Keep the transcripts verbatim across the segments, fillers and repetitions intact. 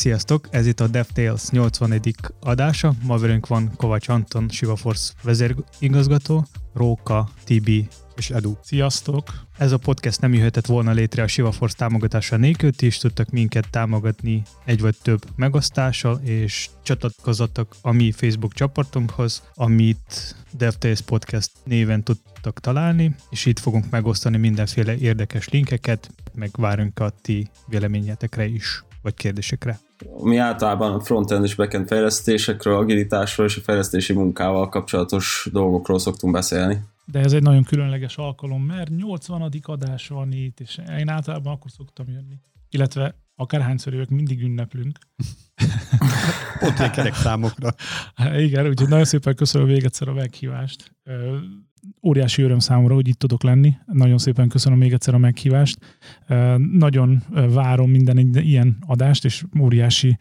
Sziasztok, ez itt a DevTales nyolcvanedik adása. Ma velünk van Kovács Anton, Shivaforce vezérigazgató, Róka, Tibi és Edu. Sziasztok! Ez a podcast nem jöhetett volna létre a Shivaforce támogatása nélkül, ti is tudtak minket támogatni egy vagy több megosztással, és csatlakozzatok a mi Facebook csoportunkhoz, amit DevTales Podcast néven tudtak találni, és itt fogunk megosztani mindenféle érdekes linkeket, meg várunk a ti véleményetekre is, vagy kérdésekre. Mi általában front-end és back-end fejlesztésekről, agilitásról és a fejlesztési munkával kapcsolatos dolgokról szoktunk beszélni. De ez egy nagyon különleges alkalom, mert nyolcvanadik adás van itt, és én általában akkor szoktam jönni. Illetve akárhányszor jövök, mindig ünneplünk. Ott ilyen kerek számokra. Igen, úgyhogy nagyon szépen köszönöm még egyszer a meghívást. Óriási öröm számomra, hogy itt tudok lenni. Nagyon szépen köszönöm még egyszer a meghívást. Nagyon várom minden ilyen adást, és óriási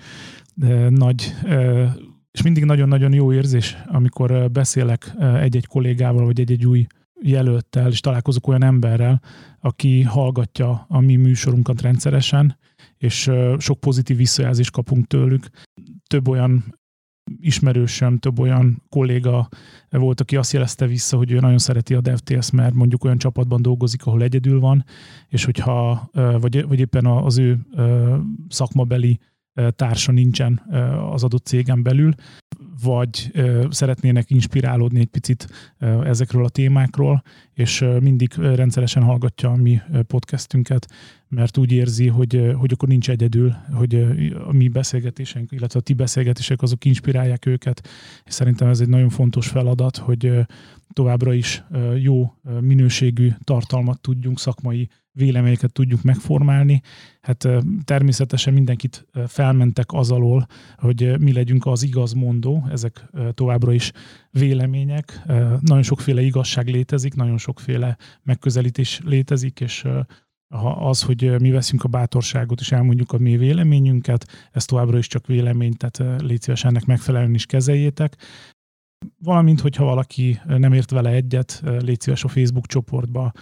nagy, és mindig nagyon-nagyon jó érzés, amikor beszélek egy-egy kollégával, vagy egy-egy új jelölttel, és találkozok olyan emberrel, aki hallgatja a mi műsorunkat rendszeresen, és sok pozitív visszajelzést kapunk tőlük. Több olyan ismerősöm, több olyan kolléga volt, aki azt jelezte vissza, hogy ő nagyon szereti a DevTales, mert mondjuk olyan csapatban dolgozik, ahol egyedül van, és hogyha, vagy, vagy éppen az ő szakmabeli társa nincsen az adott cégen belül, vagy szeretnének inspirálódni egy picit ezekről a témákról, és mindig rendszeresen hallgatja a mi podcastünket, mert úgy érzi, hogy, hogy akkor nincs egyedül, hogy a mi beszélgetéseink, illetve a ti beszélgetések azok inspirálják őket, és szerintem ez egy nagyon fontos feladat, hogy továbbra is jó minőségű tartalmat tudjunk, szakmai véleményeket tudjuk megformálni. Hát természetesen mindenkit felmentek az alól, hogy mi legyünk az igazmondó, ezek továbbra is vélemények. Nagyon sokféle igazság létezik, nagyon sokféle megközelítés létezik, és az, hogy mi veszünk a bátorságot, és elmondjuk a mi véleményünket, ez továbbra is csak vélemény, tehát légy szíves, ennek megfelelően is kezeljétek. Valamint, hogyha valaki nem ért vele egyet, légy szíves a Facebook csoportba,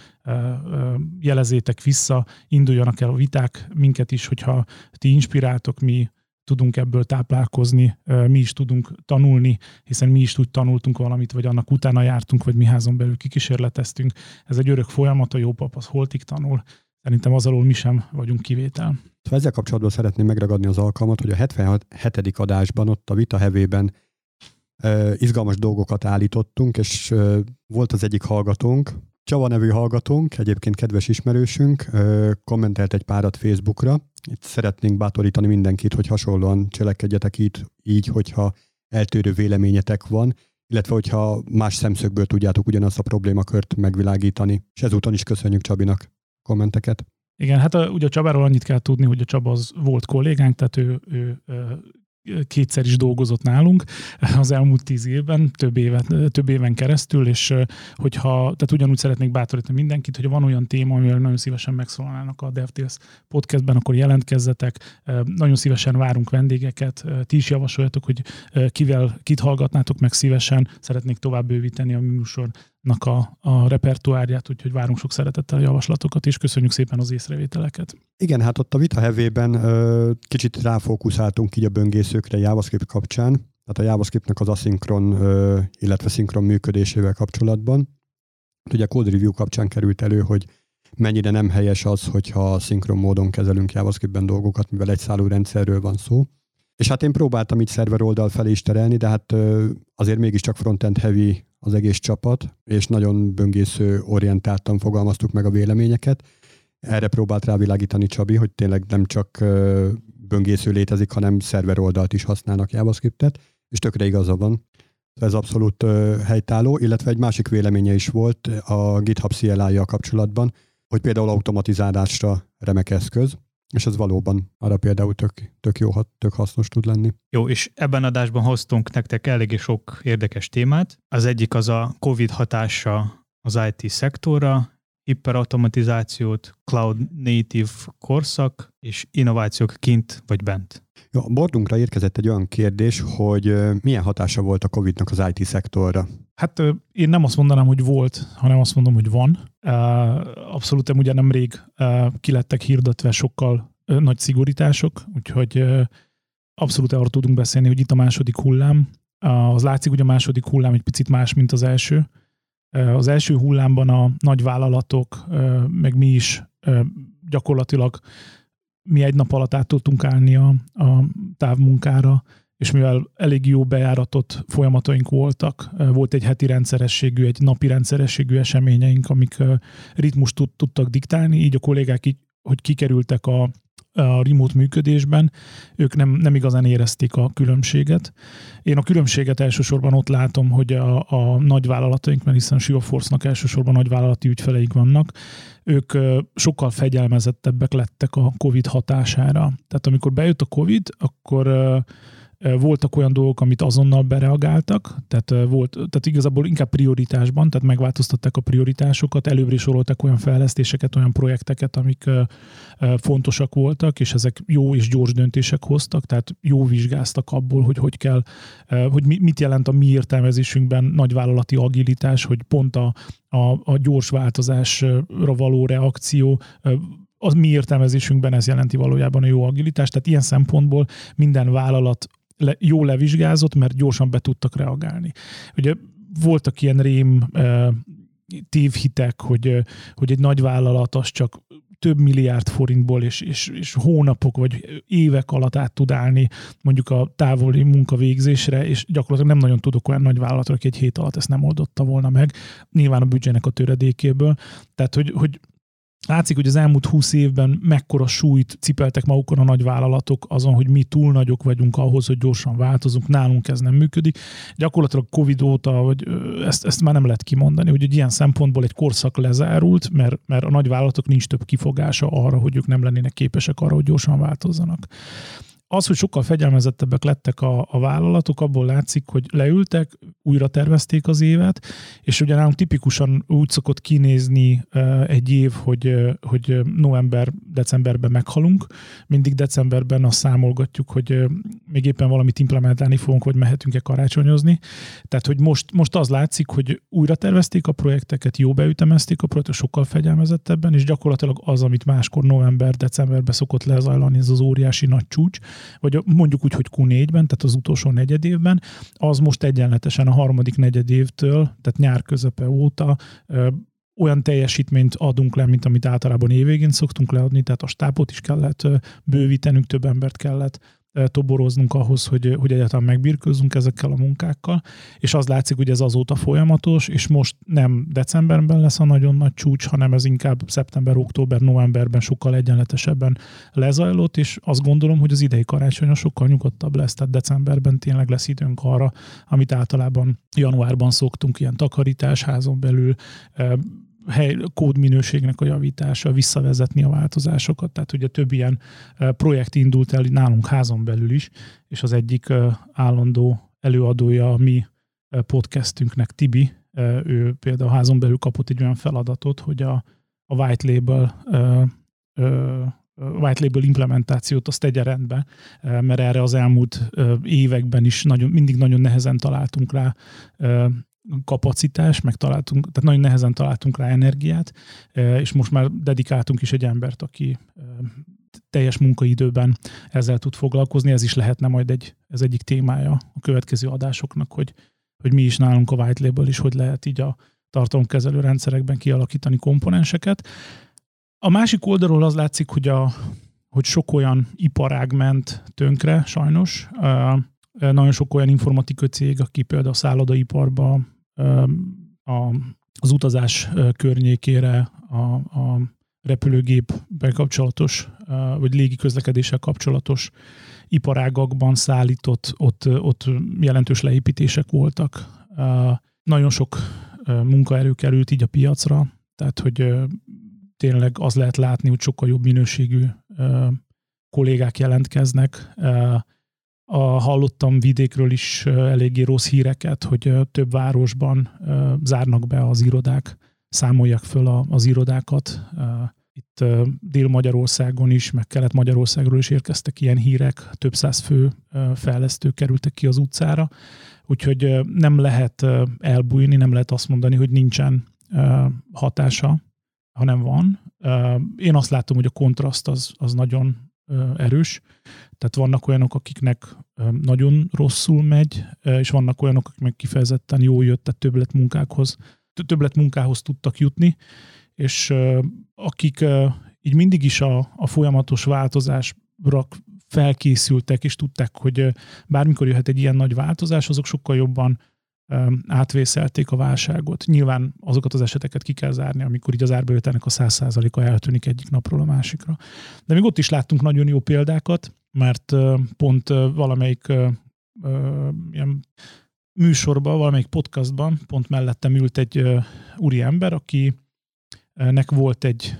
jelezzétek vissza, induljanak el a viták, minket is, hogyha ti inspiráltok, mi tudunk ebből táplálkozni, mi is tudunk tanulni, hiszen mi is úgy tanultunk valamit, vagy annak utána jártunk, vagy mi házon belül kikísérleteztünk. Ez egy örök folyamat, a jó pap az holtig tanul. Szerintem az alól mi sem vagyunk kivétel. Ezzel kapcsolatban szeretném megragadni az alkalmat, hogy a hetvenhetedik adásban, ott a vita hevében uh, izgalmas dolgokat állítottunk, és uh, volt az egyik hallgatónk, Csaba nevű hallgatónk, egyébként kedves ismerősünk, uh, kommentelt egy párat Facebookra. Itt szeretnénk bátorítani mindenkit, hogy hasonlóan cselekedjetek így, így, hogyha eltérő véleményetek van, illetve hogyha más szemszögből tudjátok ugyanazt a problémakört megvilágítani. És ezúton is köszönjük Csabinak kommenteket. Igen, hát a, ugye a Csabáról annyit kell tudni, hogy a Csaba az volt kollégánk, tehát ő, ő, ő kétszer is dolgozott nálunk az elmúlt tíz évben, több, évet, több éven keresztül, és hogyha, tehát ugyanúgy szeretnék bátorítani mindenkit, hogy van olyan téma, amivel nagyon szívesen megszólalnának a DevTales podcastben, akkor jelentkezzetek, nagyon szívesen várunk vendégeket, ti is javasoljatok, hogy kivel, kit hallgatnátok meg szívesen, szeretnék tovább bővíteni a műsornak a, a repertoárját, úgyhogy várunk sok szeretettel a javaslatokat, és köszönjük szépen az észrevételeket. Igen, hát ott a vita hevében ö, kicsit ráfókuszáltunk így a böngészőkre JavaScript kapcsán, tehát a JavaScriptnek az aszinkron, ö, illetve szinkron működésével kapcsolatban. Ugye a code review kapcsán került elő, hogy mennyire nem helyes az, hogyha szinkron módon kezelünk JavaScriptben dolgokat, mivel egy szálú rendszerről van szó. És hát én próbáltam így szerver oldal felé is terelni, de hát ö, azért mégiscsak frontend heavy az egész csapat, és nagyon böngésző orientáltan fogalmaztuk meg a véleményeket. Erre próbált rávilágítani Csabi, hogy tényleg nem csak böngésző létezik, hanem szerver oldalt is használnak JavaScriptet, és tökre igaza van. Ez abszolút helytálló, illetve egy másik véleménye is volt a GitHub C L I-jal kapcsolatban, hogy például automatizálásra remek eszköz, és ez valóban arra például tök, tök jó, tök hasznos tud lenni. Jó, és ebben adásban hoztunk nektek eléggé sok érdekes témát. Az egyik az a Covid hatása az I T szektorra, hiperautomatizációt, cloud native korszak és innovációk kint vagy bent. Jó, a bordunkra érkezett egy olyan kérdés, hogy milyen hatása volt a Covidnak az I T szektorra. Hát én nem azt mondanám, hogy volt, hanem azt mondom, hogy van. Abszolút ugye nemrég kilettek hirdetve sokkal nagy szigorítások, úgyhogy abszolút arról tudunk beszélni, hogy itt a második hullám. Az látszik, hogy a második hullám egy picit más, mint az első. Az első hullámban a nagyvállalatok, meg mi is gyakorlatilag mi egy nap alatt át tudtunk állni a, a távmunkára, és mivel elég jó bejáratott folyamataink voltak, volt egy heti rendszerességű, egy napi rendszerességű eseményeink, amik ritmust tud, tudtak diktálni, így a kollégák így, hogy kikerültek a, a remote működésben, ők nem, nem igazán érezték a különbséget. Én a különbséget elsősorban ott látom, hogy a, a nagyvállalataink, mert hiszen a Shivaforce-nak elsősorban nagyvállalati ügyfeleik vannak, ők sokkal fegyelmezettebbek lettek a Covid hatására. Tehát amikor bejött a Covid, akkor voltak olyan dolgok, amit azonnal bereagáltak, tehát, volt, tehát igazából inkább prioritásban, tehát megváltoztatták a prioritásokat, előbbre soroltak olyan fejlesztéseket, olyan projekteket, amik fontosak voltak, és ezek jó és gyors döntések hoztak, tehát jó vizsgáztak abból, hogy hogy kell, hogy mit jelent a mi értelmezésünkben nagyvállalati agilitás, hogy pont a, a, a gyors változásra való reakció, az mi értelmezésünkben ez jelenti valójában a jó agilitást, tehát ilyen szempontból minden vállalat le, jó levizsgázott, mert gyorsan be tudtak reagálni. Ugye voltak ilyen rém e, tévhitek, hogy, hogy egy nagy vállalat az csak több milliárd forintból és, és, és hónapok vagy évek alatt át tud állni mondjuk a távoli munkavégzésre, és gyakorlatilag nem nagyon tudok olyan nagy vállalatra, aki egy hét alatt ezt nem oldotta volna meg, nyilván a büdzsének a töredékéből. Tehát, hogy, hogy látszik, hogy az elmúlt húsz évben mekkora súlyt cipeltek magukon a nagyvállalatok azon, hogy mi túl nagyok vagyunk ahhoz, hogy gyorsan változunk, nálunk ez nem működik. Gyakorlatilag Covid óta, hogy ezt, ezt már nem lehet kimondani, hogy egy ilyen szempontból egy korszak lezárult, mert, mert a nagyvállalatok nincs több kifogása arra, hogy ők nem lennének képesek arra, hogy gyorsan változzanak. Az, hogy sokkal fegyelmezettebbek lettek a, a vállalatok, abból látszik, hogy leültek, újra tervezték az évet, és ugye nálunk tipikusan úgy szokott kinézni egy év, hogy, hogy november-decemberben meghalunk. Mindig decemberben azt számolgatjuk, hogy még éppen valamit implementálni fogunk, vagy mehetünk-e karácsonyozni. Tehát, hogy most, most az látszik, hogy újra tervezték a projekteket, jó beütemezték a projekteket, sokkal fegyelmezettebben, és gyakorlatilag az, amit máskor november-decemberben szokott lezajlani, ez az óriási nagy csúcs, vagy mondjuk úgy, hogy kú négyben, tehát az utolsó negyedévben, az most egyenletesen a harmadik negyedévtől, tehát nyár közepe óta ö, olyan teljesítményt adunk le, mint amit általában évvégén szoktunk leadni, tehát a stábot is kellett ö, bővítenünk, több embert kellett ö, toboroznunk ahhoz, hogy, hogy egyáltalán megbirkózzunk ezekkel a munkákkal, és az látszik, hogy ez azóta folyamatos, és most nem decemberben lesz a nagyon nagy csúcs, hanem ez inkább szeptember, október, novemberben sokkal egyenletesebben lezajlott, és azt gondolom, hogy az idei karácsony sokkal nyugodtabb lesz, tehát decemberben tényleg lesz időnk arra, amit általában januárban szoktunk, ilyen takarítás házon belül, hely, kódminőségnek a javítása, visszavezetni a változásokat, tehát ugye több ilyen projekt indult el nálunk házon belül is, és az egyik állandó előadója a mi podcastünknek, Tibi, ő például házon belül kapott egy olyan feladatot, hogy a, a white label white label implementációt azt tegye rendbe, mert erre az elmúlt években is nagyon, mindig nagyon nehezen találtunk rá kapacitás, meg találtunk, tehát nagyon nehezen találtunk rá energiát, és most már dedikáltunk is egy embert, aki teljes munkaidőben ezzel tud foglalkozni, ez is lehetne majd egy, ez egyik témája a következő adásoknak, hogy, hogy mi is nálunk a white label is, hogy lehet így a tartalomkezelő rendszerekben kialakítani komponenseket. A másik oldalról az látszik, hogy, a, hogy sok olyan iparág ment tönkre, sajnos. Nagyon sok olyan informatikai cég, aki például a szállodaiparba, a, az utazás környékére, a, a repülőgépben kapcsolatos, vagy légi közlekedéssel kapcsolatos iparágakban szállított, ott, ott jelentős leépítések voltak. Nagyon sok munkaerő került így a piacra, tehát hogy tényleg az lehet látni, hogy sokkal jobb minőségű kollégák jelentkeznek. A, hallottam vidékről is eléggé rossz híreket, hogy több városban zárnak be az irodák, számolják föl az irodákat. Itt Dél-Magyarországon is, meg Kelet-Magyarországról is érkeztek ilyen hírek, több száz fő fejlesztők kerültek ki az utcára, úgyhogy nem lehet elbújni, nem lehet azt mondani, hogy nincsen hatása, hanem van. Én azt látom, hogy a kontraszt az, az nagyon erős. Tehát vannak olyanok, akiknek nagyon rosszul megy, és vannak olyanok, akik meg kifejezetten jól jött, tehát többlet munkákhoz, többlet munkához tudtak jutni, és akik így mindig is a, a folyamatos változásra felkészültek, és tudták, hogy bármikor jöhet egy ilyen nagy változás, azok sokkal jobban átvészelték a válságot. Nyilván azokat az eseteket ki kell zárni, amikor így az árbevételnek a száz százaléka eltűnik egyik napról a másikra. De még ott is láttunk nagyon jó példákat, mert pont valamelyik ilyen műsorban, valamelyik podcastban pont mellettem ült egy úri ember, akinek volt egy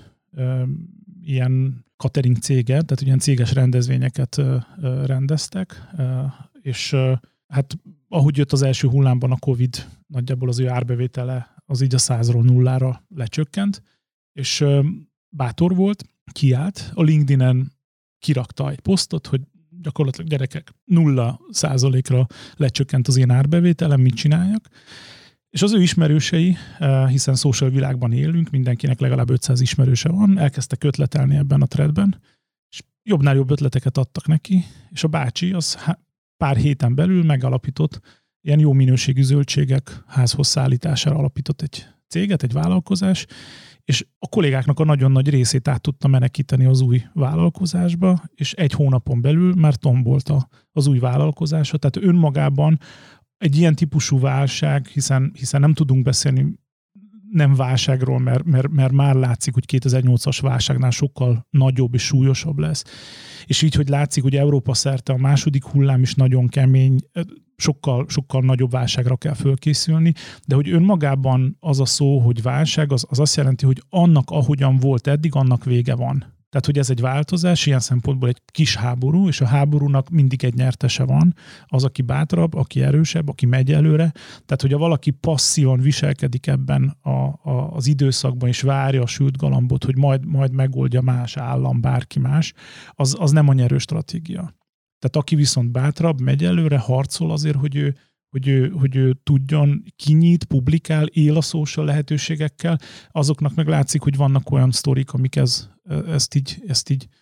ilyen catering cége, tehát ilyen céges rendezvényeket rendeztek, és hát ahogy jött az első hullámban a Covid, nagyjából az ő árbevétele az így a százról nullára lecsökkent, és bátor volt, kiállt, a LinkedIn-en kirakta egy posztot, hogy gyakorlatilag gyerekek nulla százalékra lecsökkent az én árbevételem, mit csináljak. És az ő ismerősei, hiszen social világban élünk, mindenkinek legalább ötszáz ismerőse van, elkezdtek ötletelni ebben a threadben, és jobbnál jobb ötleteket adtak neki, és a bácsi az pár héten belül megalapított ilyen jó minőségű zöldségek házhoz szállítására alapított egy céget, egy vállalkozás, és a kollégáknak a nagyon nagy részét át tudta menekíteni az új vállalkozásba, és egy hónapon belül már tombolt az új vállalkozása. Tehát önmagában egy ilyen típusú válság, hiszen, hiszen nem tudunk beszélni nem válságról, mert, mert, mert már látszik, hogy kétezer-nyolcas válságnál sokkal nagyobb és súlyosabb lesz. És így, hogy látszik, hogy Európa szerte a második hullám is nagyon kemény, sokkal, sokkal nagyobb válságra kell fölkészülni, de hogy önmagában az a szó, hogy válság, az, az azt jelenti, hogy annak, ahogyan volt eddig, annak vége van. Tehát, hogy ez egy változás, ilyen szempontból egy kis háború, és a háborúnak mindig egy nyertese van, az, aki bátrabb, aki erősebb, aki megy előre. Tehát, hogyha valaki passzívan viselkedik ebben a, a, az időszakban, és várja a sült galambot, hogy majd, majd megoldja más állam, bárki más, az, az nem a nyerő stratégia. Tehát aki viszont bátrabb, megy előre, harcol azért, hogy ő, hogy ő, hogy ő tudjon, kinyit, publikál, él a social lehetőségekkel, azoknak meg látszik, hogy vannak olyan sztorik, amik ez, ezt így, ezt így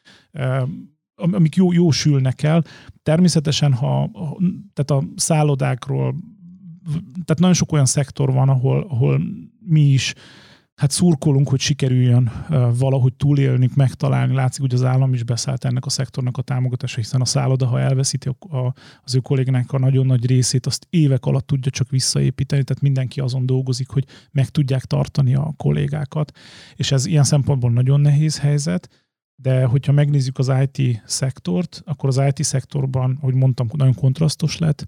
amik jó, jó sülnek el. Természetesen, ha, tehát a szállodákról, tehát nagyon sok olyan szektor van, ahol, ahol mi is hát szurkolunk, hogy sikerüljön valahogy túlélni, megtalálni. Látszik, hogy az állam is beszállt ennek a szektornak a támogatása, hiszen a szálloda, ha elveszíti a, az ő kollégának a nagyon nagy részét, azt évek alatt tudja csak visszaépíteni, tehát mindenki azon dolgozik, hogy meg tudják tartani a kollégákat. És ez ilyen szempontból nagyon nehéz helyzet, de hogyha megnézzük az i té szektort, akkor az i té szektorban, ahogy mondtam, nagyon kontrasztos lett.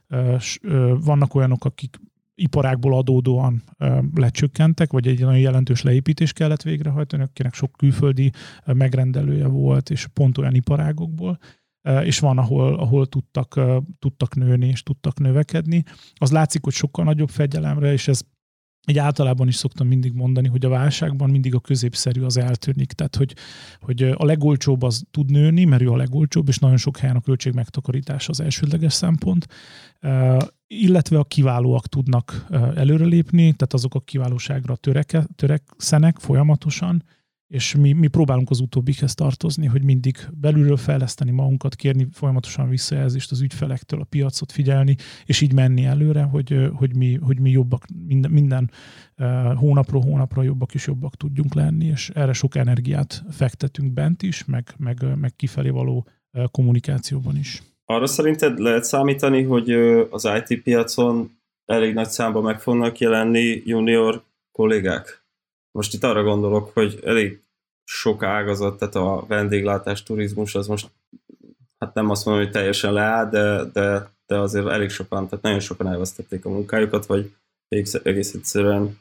Vannak olyanok, akik iparákból adódóan ö, lecsökkentek, vagy egy nagyon jelentős leépítést kellett végrehajtani, akinek sok külföldi ö, megrendelője volt, és pont olyan iparágokból, ö, és van, ahol, ahol tudtak, ö, tudtak nőni, és tudtak növekedni. Az látszik, hogy sokkal nagyobb fegyelemre, és ez így általában is szoktam mindig mondani, hogy a válságban mindig a középszerű az eltűnik. Tehát, hogy, hogy a legolcsóbb az tud nőni, mert ő a legolcsóbb, és nagyon sok helyen a költség megtakarítás az elsődleges szempont, uh, illetve a kiválóak tudnak uh, előrelépni, tehát azok a kiválóságra töreke, törekszenek folyamatosan, és mi, mi próbálunk az utóbbikhez tartozni, hogy mindig belülről fejleszteni magunkat, kérni folyamatosan visszajelzést az ügyfelektől, a piacot figyelni, és így menni előre, hogy, hogy, mi, hogy mi jobbak, minden, minden uh, hónapról hónapra jobbak és jobbak tudjunk lenni, és erre sok energiát fektetünk bent is, meg, meg, meg kifelé való uh, kommunikációban is. Arra szerinted lehet számítani, hogy az i té piacon elég nagy számban meg fognak jelenni junior kollégák? Most itt arra gondolok, hogy elég sok ágazat, tehát a vendéglátás, turizmus, az most, hát nem azt mondom, hogy teljesen leáll, de, de, de azért elég sokan, tehát nagyon sokan elvesztették a munkájukat, vagy egész egyszerűen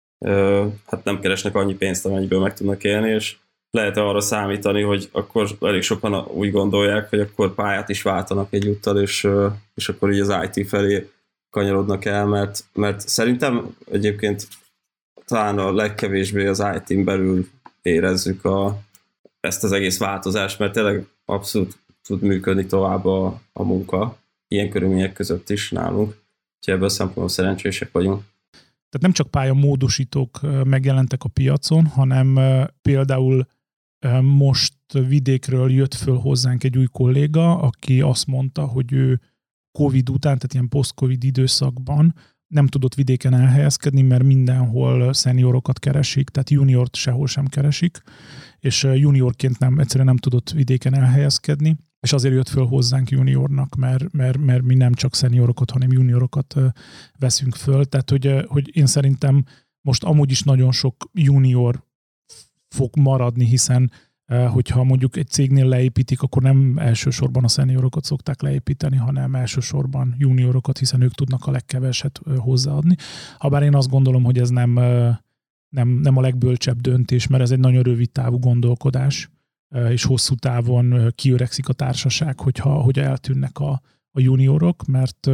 hát nem keresnek annyi pénzt, amennyiből meg tudnak élni, és lehet arra számítani, hogy akkor elég sokan úgy gondolják, hogy akkor pályát is váltanak egyúttal, és, és akkor így az i té felé kanyarodnak el, mert, mert szerintem egyébként talán a legkevésbé az i tén belül érezzük a, ezt az egész változást, mert tényleg abszolút tud működni tovább a, a munka, ilyen körülmények között is nálunk, úgyhogy ebből a szempontból szerencsések vagyunk. Tehát nem csak pályamódosítók megjelentek a piacon, hanem például most vidékről jött föl hozzánk egy új kolléga, aki azt mondta, hogy ő Covid után, tehát ilyen post-Covid időszakban nem tudott vidéken elhelyezkedni, mert mindenhol szeniorokat keresik, tehát juniort sehol sem keresik, és juniorként nem, egyszerűen nem tudott vidéken elhelyezkedni, és azért jött föl hozzánk juniornak, mert, mert, mert mi nem csak szeniorokat, hanem juniorokat veszünk föl. Tehát, hogy, hogy én szerintem most amúgy is nagyon sok junior fog maradni, hiszen hogyha mondjuk egy cégnél leépítik, akkor nem elsősorban a szeniorokat szokták leépíteni, hanem elsősorban juniorokat, hiszen ők tudnak a legkeveset hozzáadni. Habár én azt gondolom, hogy ez nem, nem, nem a legbölcsebb döntés, mert ez egy nagyon rövid távú gondolkodás, és hosszú távon kiöregszik a társaság, hogyha, hogy eltűnnek a, a juniorok, mert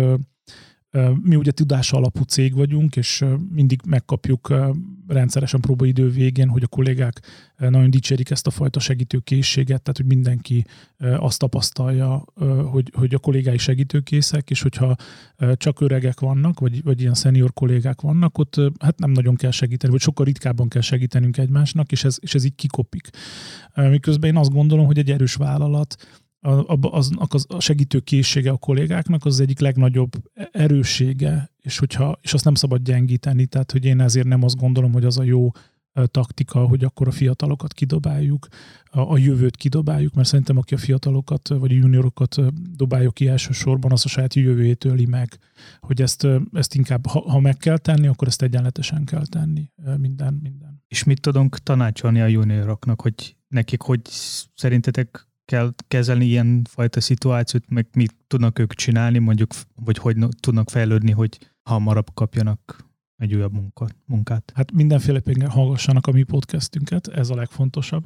mi ugye tudás alapú cég vagyunk, és mindig megkapjuk rendszeresen próbaidő végén, hogy a kollégák nagyon dicsérik ezt a fajta segítőkészséget, tehát hogy mindenki azt tapasztalja, hogy, hogy a kollégái segítőkészek, és hogyha csak öregek vannak, vagy, vagy ilyen szenior kollégák vannak, ott hát nem nagyon kell segíteni, vagy sokkal ritkábban kell segítenünk egymásnak, és ez, és ez így kikopik. Miközben én azt gondolom, hogy egy erős vállalat, Az, az, a segítőkészsége a kollégáknak az egyik legnagyobb erőssége, és, hogyha, és azt nem szabad gyengíteni, tehát hogy én ezért nem azt gondolom, hogy az a jó taktika, hogy akkor a fiatalokat kidobáljuk, a, a jövőt kidobáljuk, mert szerintem aki a fiatalokat vagy a juniorokat dobálja ki elsősorban, az a saját jövőjét öli meg, hogy ezt, ezt inkább, ha, ha meg kell tenni, akkor ezt egyenletesen kell tenni minden. minden. És mit tudunk tanácsolni a junioroknak, hogy nekik hogy szerintetek kell kezelni ilyen fajta szituációt, meg mit tudnak ők csinálni, mondjuk, vagy hogy tudnak fejlődni, hogy hamarabb kapjanak egy újabb munkat, munkát? Hát mindenféleképpen hallgassanak a mi podcastünket, ez a legfontosabb.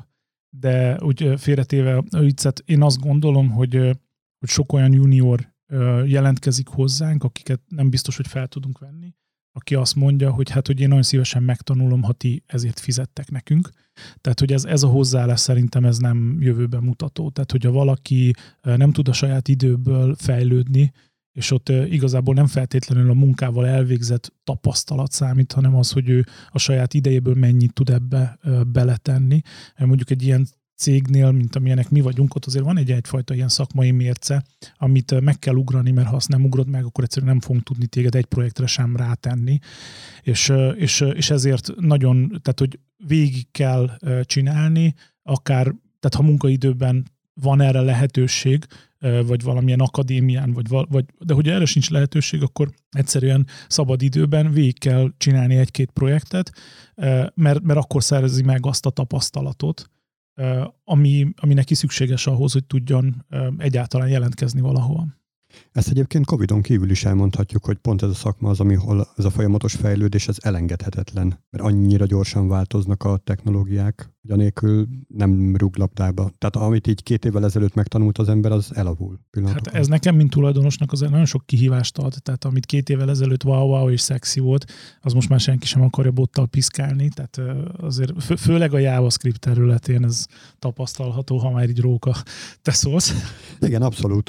De úgy félretéve a viccet, én azt gondolom, hogy, hogy sok olyan junior jelentkezik hozzánk, akiket nem biztos, hogy fel tudunk venni, aki azt mondja, hogy hát, hogy én nagyon szívesen megtanulom, ha ti ezért fizettek nekünk. Tehát, hogy ez, ez a hozzáállás szerintem ez nem jövőben mutató. Tehát, hogyha valaki nem tud a saját időből fejlődni, és ott igazából nem feltétlenül a munkával elvégzett tapasztalat számít, hanem az, hogy ő a saját idejéből mennyit tud ebbe beletenni. Mondjuk egy ilyen cégnél, mint amilyenek mi vagyunk, ott azért van egy egyfajta ilyen szakmai mérce, amit meg kell ugrani, mert ha azt nem ugrod meg, akkor egyszerűen nem fogunk tudni téged egy projektre sem rátenni. És, és, és ezért nagyon, tehát hogy végig kell csinálni, akár, tehát ha munkaidőben van erre lehetőség, vagy valamilyen akadémián, vagy, vagy, de hogy erre sincs lehetőség, akkor egyszerűen szabad időben végig kell csinálni egy-két projektet, mert, mert akkor szerzi meg azt a tapasztalatot, ami, ami neki szükséges ahhoz, hogy tudjon egyáltalán jelentkezni valahol. Ezt egyébként Covidon kívül is elmondhatjuk, hogy pont ez a szakma az, amihol ez a folyamatos fejlődés ez elengedhetetlen, mert annyira gyorsan változnak a technológiák, hogy anélkül nem rúg labdába. Tehát amit így két évvel ezelőtt megtanult az ember, az elavul pillanatokon. Hát ez nekem, mint tulajdonosnak azért nagyon sok kihívást ad, tehát amit két évvel ezelőtt wow-wow és szexi volt, az most már senki sem akarja bottal piszkálni, tehát azért fő, főleg a JavaScript területén ez tapasztalható, ha már így Róka, te szólsz. Igen, abszolút.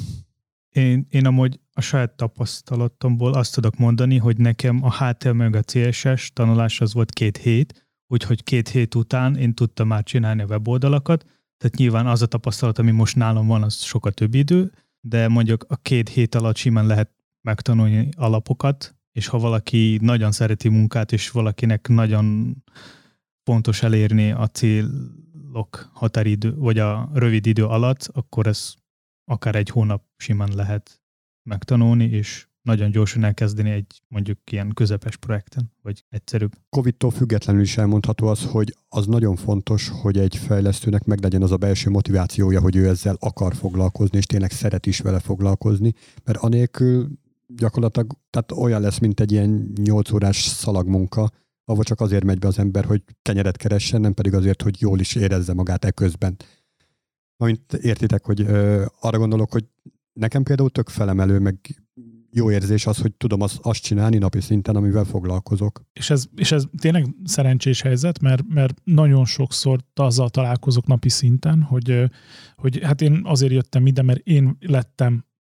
Én, én amúgy a saját tapasztalatomból azt tudok mondani, hogy nekem a há té em el meg a cé es es tanulás az volt két hét, úgyhogy két hét után én tudtam már csinálni a weboldalakat, tehát nyilván az a tapasztalat, ami most nálam van, az sokkal több idő, de mondjuk a két hét alatt simán lehet megtanulni alapokat, és ha valaki nagyon szereti munkát, és valakinek nagyon fontos elérni a célok határidő, vagy a rövid idő alatt, akkor ez akár egy hónap simán lehet megtanulni, és nagyon gyorsan elkezdeni egy mondjuk ilyen közepes projekten, vagy egyszerűbb. Covidtól függetlenül is elmondható az, hogy az nagyon fontos, hogy egy fejlesztőnek meglegyen az a belső motivációja, hogy ő ezzel akar foglalkozni, és tényleg szeret is vele foglalkozni, mert anélkül gyakorlatilag tehát olyan lesz, mint egy ilyen nyolc órás szalagmunka, ahol csak azért megy be az ember, hogy kenyeret keressen, nem pedig azért, hogy jól is érezze magát e közben. Amint értitek, hogy ö, arra gondolok, hogy nekem például tök felemelő, meg jó érzés az, hogy tudom az, azt csinálni napi szinten, amivel foglalkozok. És ez, és ez tényleg szerencsés helyzet, mert, mert nagyon sokszor azzal találkozok napi szinten, hogy, hogy hát én azért jöttem ide, mert én lettem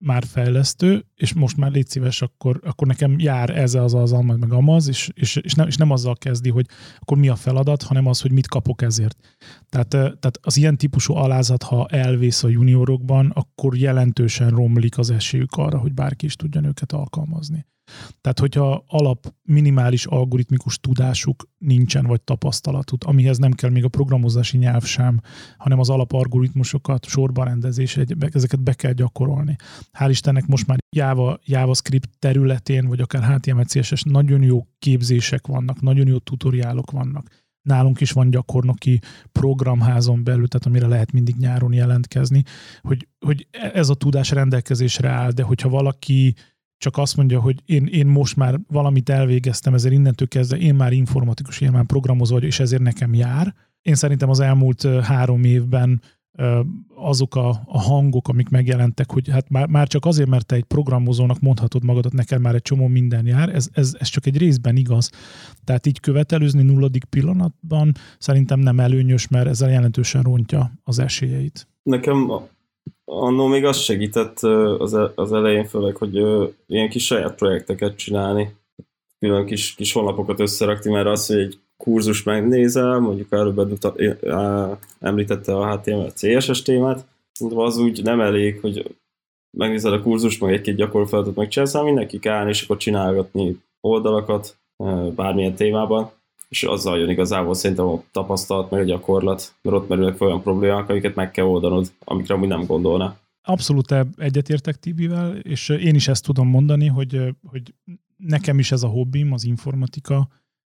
már fejlesztő, és most már légy szíves, akkor, akkor nekem jár ez az az, az meg amaz, és, és, és, nem, és nem azzal kezdi, hogy akkor mi a feladat, hanem az, hogy mit kapok ezért. Tehát, tehát az ilyen típusú alázat, ha elvész a juniorokban, akkor jelentősen romlik az esélyük arra, hogy bárki is tudjon őket alkalmazni. Tehát, hogyha alap minimális algoritmikus tudásuk nincsen, vagy tapasztalatuk, amihez nem kell még a programozási nyelv sem, hanem az alapalgoritmusokat, sorbarendezés, ezeket be kell gyakorolni. Hál' Istennek most már Java, JavaScript területén, vagy akár há té em el, cé es es nagyon jó képzések vannak, nagyon jó tutoriálok vannak. Nálunk is van gyakornoki programházon belül, tehát amire lehet mindig nyáron jelentkezni, hogy, hogy ez a tudás rendelkezésre áll, de hogyha valaki csak azt mondja, hogy én, én most már valamit elvégeztem, ezért innentől kezdve én már informatikus, én már programozó vagyok, és ezért nekem jár. Én szerintem az elmúlt három évben azok a, a hangok, amik megjelentek, hogy hát már, már csak azért, mert te egy programozónak mondhatod magadat, neked már egy csomó minden jár, ez, ez, ez csak egy részben igaz. Tehát így követelőzni nulladik pillanatban szerintem nem előnyös, mert ezzel jelentősen rontja az esélyeit. Nekem annól még az segített az elején főleg, hogy ilyen kis saját projekteket csinálni, külön kis, kis honlapokat összerakni, mert az, hogy egy kurzus megnézel, mondjuk előbb említette a há té em el cé es es témát, az úgy nem elég, hogy megnézed a kurzust, meg egy-két gyakorlófeladatot megcsinálsz, hanem mindenki kell állni, és akkor csinálgatni oldalakat bármilyen témában, és azzal jön igazából szerintem a tapasztalat, meg a gyakorlat, mert ott merülnek olyan problémák, amiket meg kell oldanod, amikre amúgy nem gondolna. Abszolút egyetértek Tibivel, és én is ezt tudom mondani, hogy, hogy nekem is ez a hobbim, az informatika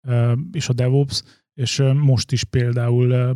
és a DevOps, és most is például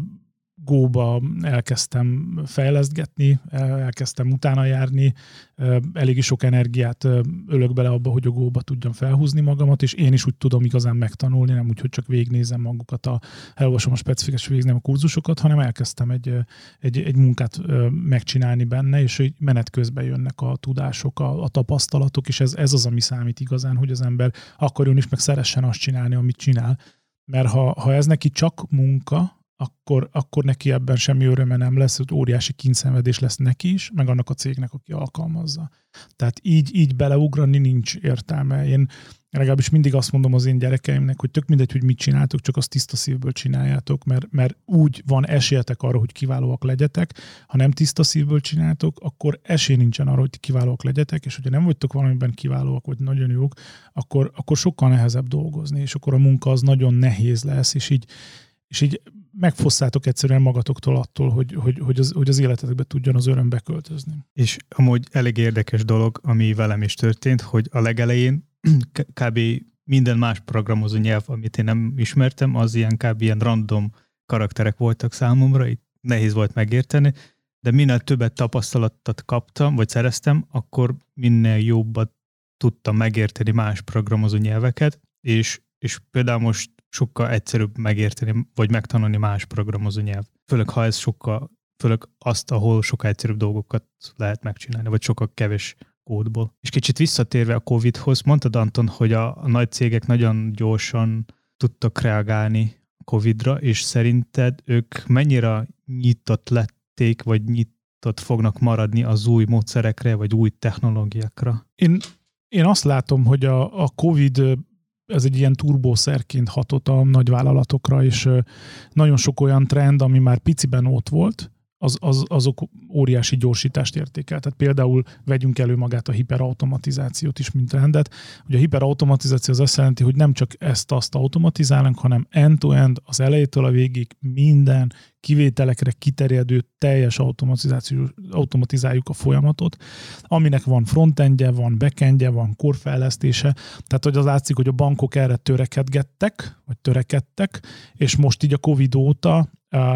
Go-ba elkezdtem fejlesztgetni, elkezdtem utána járni, elég sok energiát ölök bele abba, hogy a Go-ba tudjam felhúzni magamat, és én is úgy tudom igazán megtanulni, nem úgy, hogy csak végignézem magukat, a, elolvasom a specifikus, végignézem a kurzusokat, hanem elkezdtem egy, egy, egy munkát megcsinálni benne, és hogy menet közben jönnek a tudások, a, a tapasztalatok, és ez, ez az, ami számít igazán, hogy az ember akarjon is, meg szeressen azt csinálni, amit csinál. Mert ha, ha ez neki csak munka, Akkor, akkor neki ebben semmi öröme nem lesz, hogy óriási kényszenvedés lesz neki is, meg annak a cégnek, aki alkalmazza. Tehát így, így beleugrani nincs értelme. Én legalábbis mindig azt mondom az én gyerekeimnek, hogy tök mindegy, hogy mit csináltok, csak azt tiszta szívből csináljátok, mert, mert úgy van esélyetek arra, hogy kiválóak legyetek. Ha nem tiszta szívből csináltok, akkor esély nincsen arra, hogy kiválóak legyetek, és hogyha nem vagytok valamiben kiválóak, vagy nagyon jók, akkor, akkor sokkal nehezebb dolgozni, és akkor a munka az nagyon nehéz lesz, és így, és így megfosszátok egyszerűen magatoktól attól, hogy, hogy, hogy, az, hogy az életetekbe tudjon az öröm beköltözni. És amúgy elég érdekes dolog, ami velem is történt, hogy a legelején kb. Minden más programozó nyelv, amit én nem ismertem, az ilyen kb. Ilyen random karakterek voltak számomra, itt nehéz volt megérteni, de minél többet tapasztalatot kaptam, vagy szereztem, akkor minél jobban tudtam megérteni más programozó nyelveket, és, és például most sokkal egyszerűbb megérteni, vagy megtanulni más programozó nyelv. Főleg, ha ez sokkal, főleg azt, ahol sokkal egyszerűbb dolgokat lehet megcsinálni, vagy sokkal kevés kódból. És kicsit visszatérve a Covidhoz, mondtad, Anton, hogy a, a nagy cégek nagyon gyorsan tudtak reagálni a Covidra, és szerinted ők mennyire nyitott lették, vagy nyitott fognak maradni az új módszerekre, vagy új technológiákra? Én, én azt látom, hogy a, a Covid ez egy ilyen turbószerként hatott a nagyvállalatokra, és nagyon sok olyan trend, ami már piciben ott volt, az, az, azok óriási gyorsítást értékel. Tehát például vegyünk elő magát a hiperautomatizációt is, mint trendet. Ugye a hiperautomatizáció az azt jelenti, hogy nem csak ezt-azt automatizálunk, hanem end-to-end, az elejétől a végig minden kivételekre kiterjedő teljes automatizáció, automatizáljuk a folyamatot, aminek van frontendje, van backendje, van korfejlesztése. Tehát, hogy az látszik, hogy a bankok erre törekedgettek, vagy törekedtek, és most így a Covid óta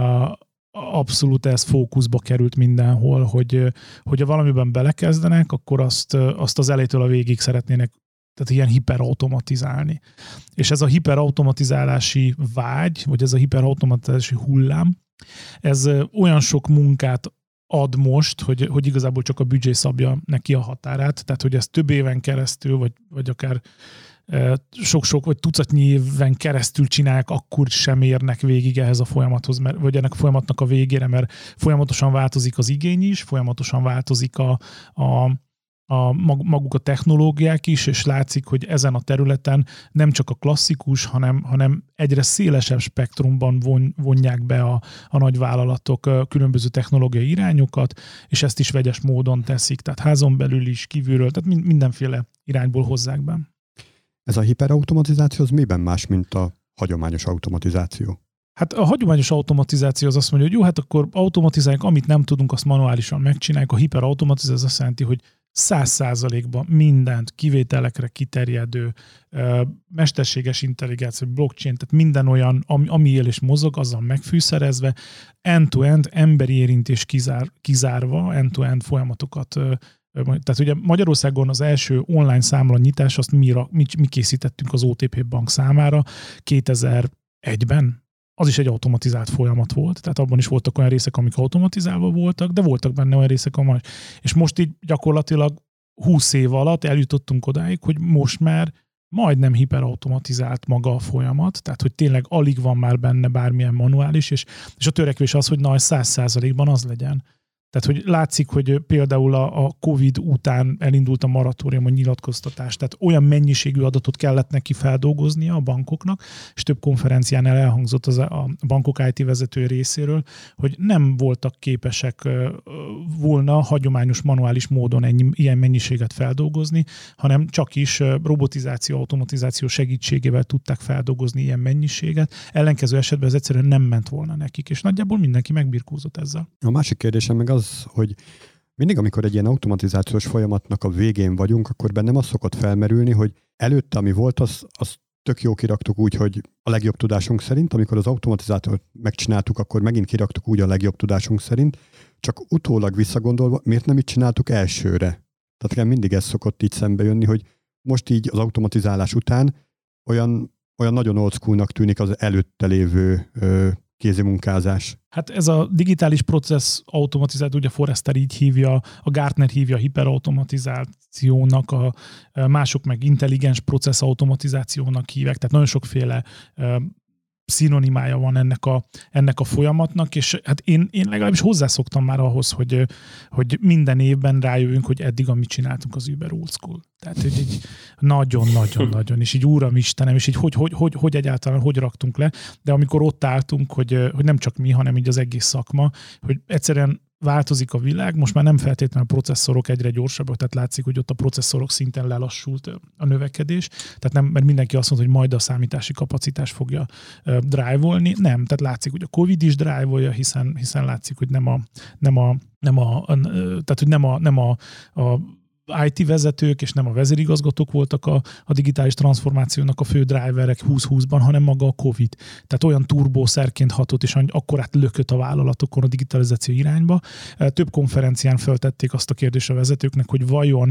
abszolút ez fókuszba került mindenhol, hogy, hogy ha valamiben belekezdenek, akkor azt, azt az elejétől a végig szeretnének, tehát ilyen hiperautomatizálni. És ez a hiperautomatizálási vágy, vagy ez a hiperautomatizálási hullám, ez olyan sok munkát ad most, hogy, hogy igazából csak a büdzsé szabja neki a határát, tehát hogy ez több éven keresztül, vagy, vagy akár sok-sok, vagy tucatnyi éven keresztül csinálják, akkor sem érnek végig ehhez a folyamathoz, mert, vagy ennek a folyamatnak a végére, mert folyamatosan változik az igény is, folyamatosan változik a, a, a maguk a technológiák is, és látszik, hogy ezen a területen nem csak a klasszikus, hanem, hanem egyre szélesebb spektrumban von, vonják be a, a nagyvállalatok a különböző technológiai irányokat, és ezt is vegyes módon teszik, tehát házon belül is, kívülről, tehát mindenféle irányból hozzák be. Ez a hiperautomatizáció az miben más, mint a hagyományos automatizáció? Hát a hagyományos automatizáció az azt mondja, hogy jó, hát akkor automatizáljuk, amit nem tudunk, azt manuálisan megcsináljuk. A hiperautomatizáció az azt jelenti, hogy száz százalékban mindent kivételekre kiterjedő, mesterséges intelligencia, blockchain, tehát minden olyan, ami, ami él és mozog, azzal megfűszerezve, end-to-end emberi érintés kizár, kizárva, end-to-end folyamatokat. Tehát ugye Magyarországon az első online számla nyitás, azt mi, mi, mi készítettünk az o té pé Bank számára kétezer-egyben. Az is egy automatizált folyamat volt, tehát abban is voltak olyan részek, amik automatizálva voltak, de voltak benne olyan részek, amik... És most így gyakorlatilag húsz év alatt eljutottunk odáig, hogy most már majdnem hiperautomatizált maga a folyamat, tehát hogy tényleg alig van már benne bármilyen manuális, és, és a törekvés az, hogy nagy száz százalékban az legyen. Tehát, hogy látszik, hogy például a, a Covid után elindult a moratórium, a nyilatkoztatás, tehát olyan mennyiségű adatot kellett neki feldolgoznia a bankoknak, és több konferencián elhangzott az a bankok i té vezetői részéről, hogy nem voltak képesek volna hagyományos manuális módon ennyi, ilyen mennyiséget feldolgozni, hanem csak is robotizáció, automatizáció segítségével tudták feldolgozni ilyen mennyiséget. Ellenkező esetben ez egyszerűen nem ment volna nekik, és nagyjából mindenki megbirkózott ezzel. A másik kérdésem meg az, hogy mindig, amikor egy ilyen automatizációs folyamatnak a végén vagyunk, akkor bennem az szokott felmerülni, hogy előtte, ami volt, az, az tök jó kiraktuk úgy, hogy a legjobb tudásunk szerint, amikor az automatizátort megcsináltuk, akkor megint kiraktuk úgy a legjobb tudásunk szerint, csak utólag visszagondolva, miért nem így csináltuk elsőre? Tehát nekem mindig ez szokott így szembe jönni, hogy most így az automatizálás után olyan, olyan nagyon old schoolnak tűnik az előtte lévő ö, kézimunkázás. Hát ez a digitális processz automatizált, ugye Forrester így hívja, a Gartner hívja hiperautomatizációnak, a mások meg intelligens processz automatizációnak hívják, tehát nagyon sokféle szinonimája van ennek a, ennek a folyamatnak, és hát én, én legalábbis hozzászoktam már ahhoz, hogy, hogy minden évben rájövünk, hogy eddig, amit csináltunk, az über old school. Tehát, hogy így nagyon-nagyon-nagyon, és így Úram Istenem, és így hogy, hogy, hogy, hogy egyáltalán hogy raktunk le, de amikor ott álltunk, hogy, hogy nem csak mi, hanem így az egész szakma, hogy egyszerűen változik a világ, most már nem feltétlenül a processzorok egyre gyorsabbak, tehát látszik, hogy ott a processzorok szinten lelassult a növekedés, tehát nem, mert mindenki azt mondta, hogy majd a számítási kapacitás fogja uh, drive-olni, nem, tehát látszik, hogy a Covid is drive-olja, hiszen, hiszen látszik, hogy nem a, nem a, nem a, a tehát hogy nem a, nem a, a i té vezetők és nem a vezérigazgatók voltak a, a digitális transformációnak a fő driverek húsz húszban, hanem maga a Covid. Tehát olyan turbószerként hatott, és akkorát lökött a vállalatokon a digitalizáció irányba. Több konferencián feltették azt a kérdést a vezetőknek, hogy vajon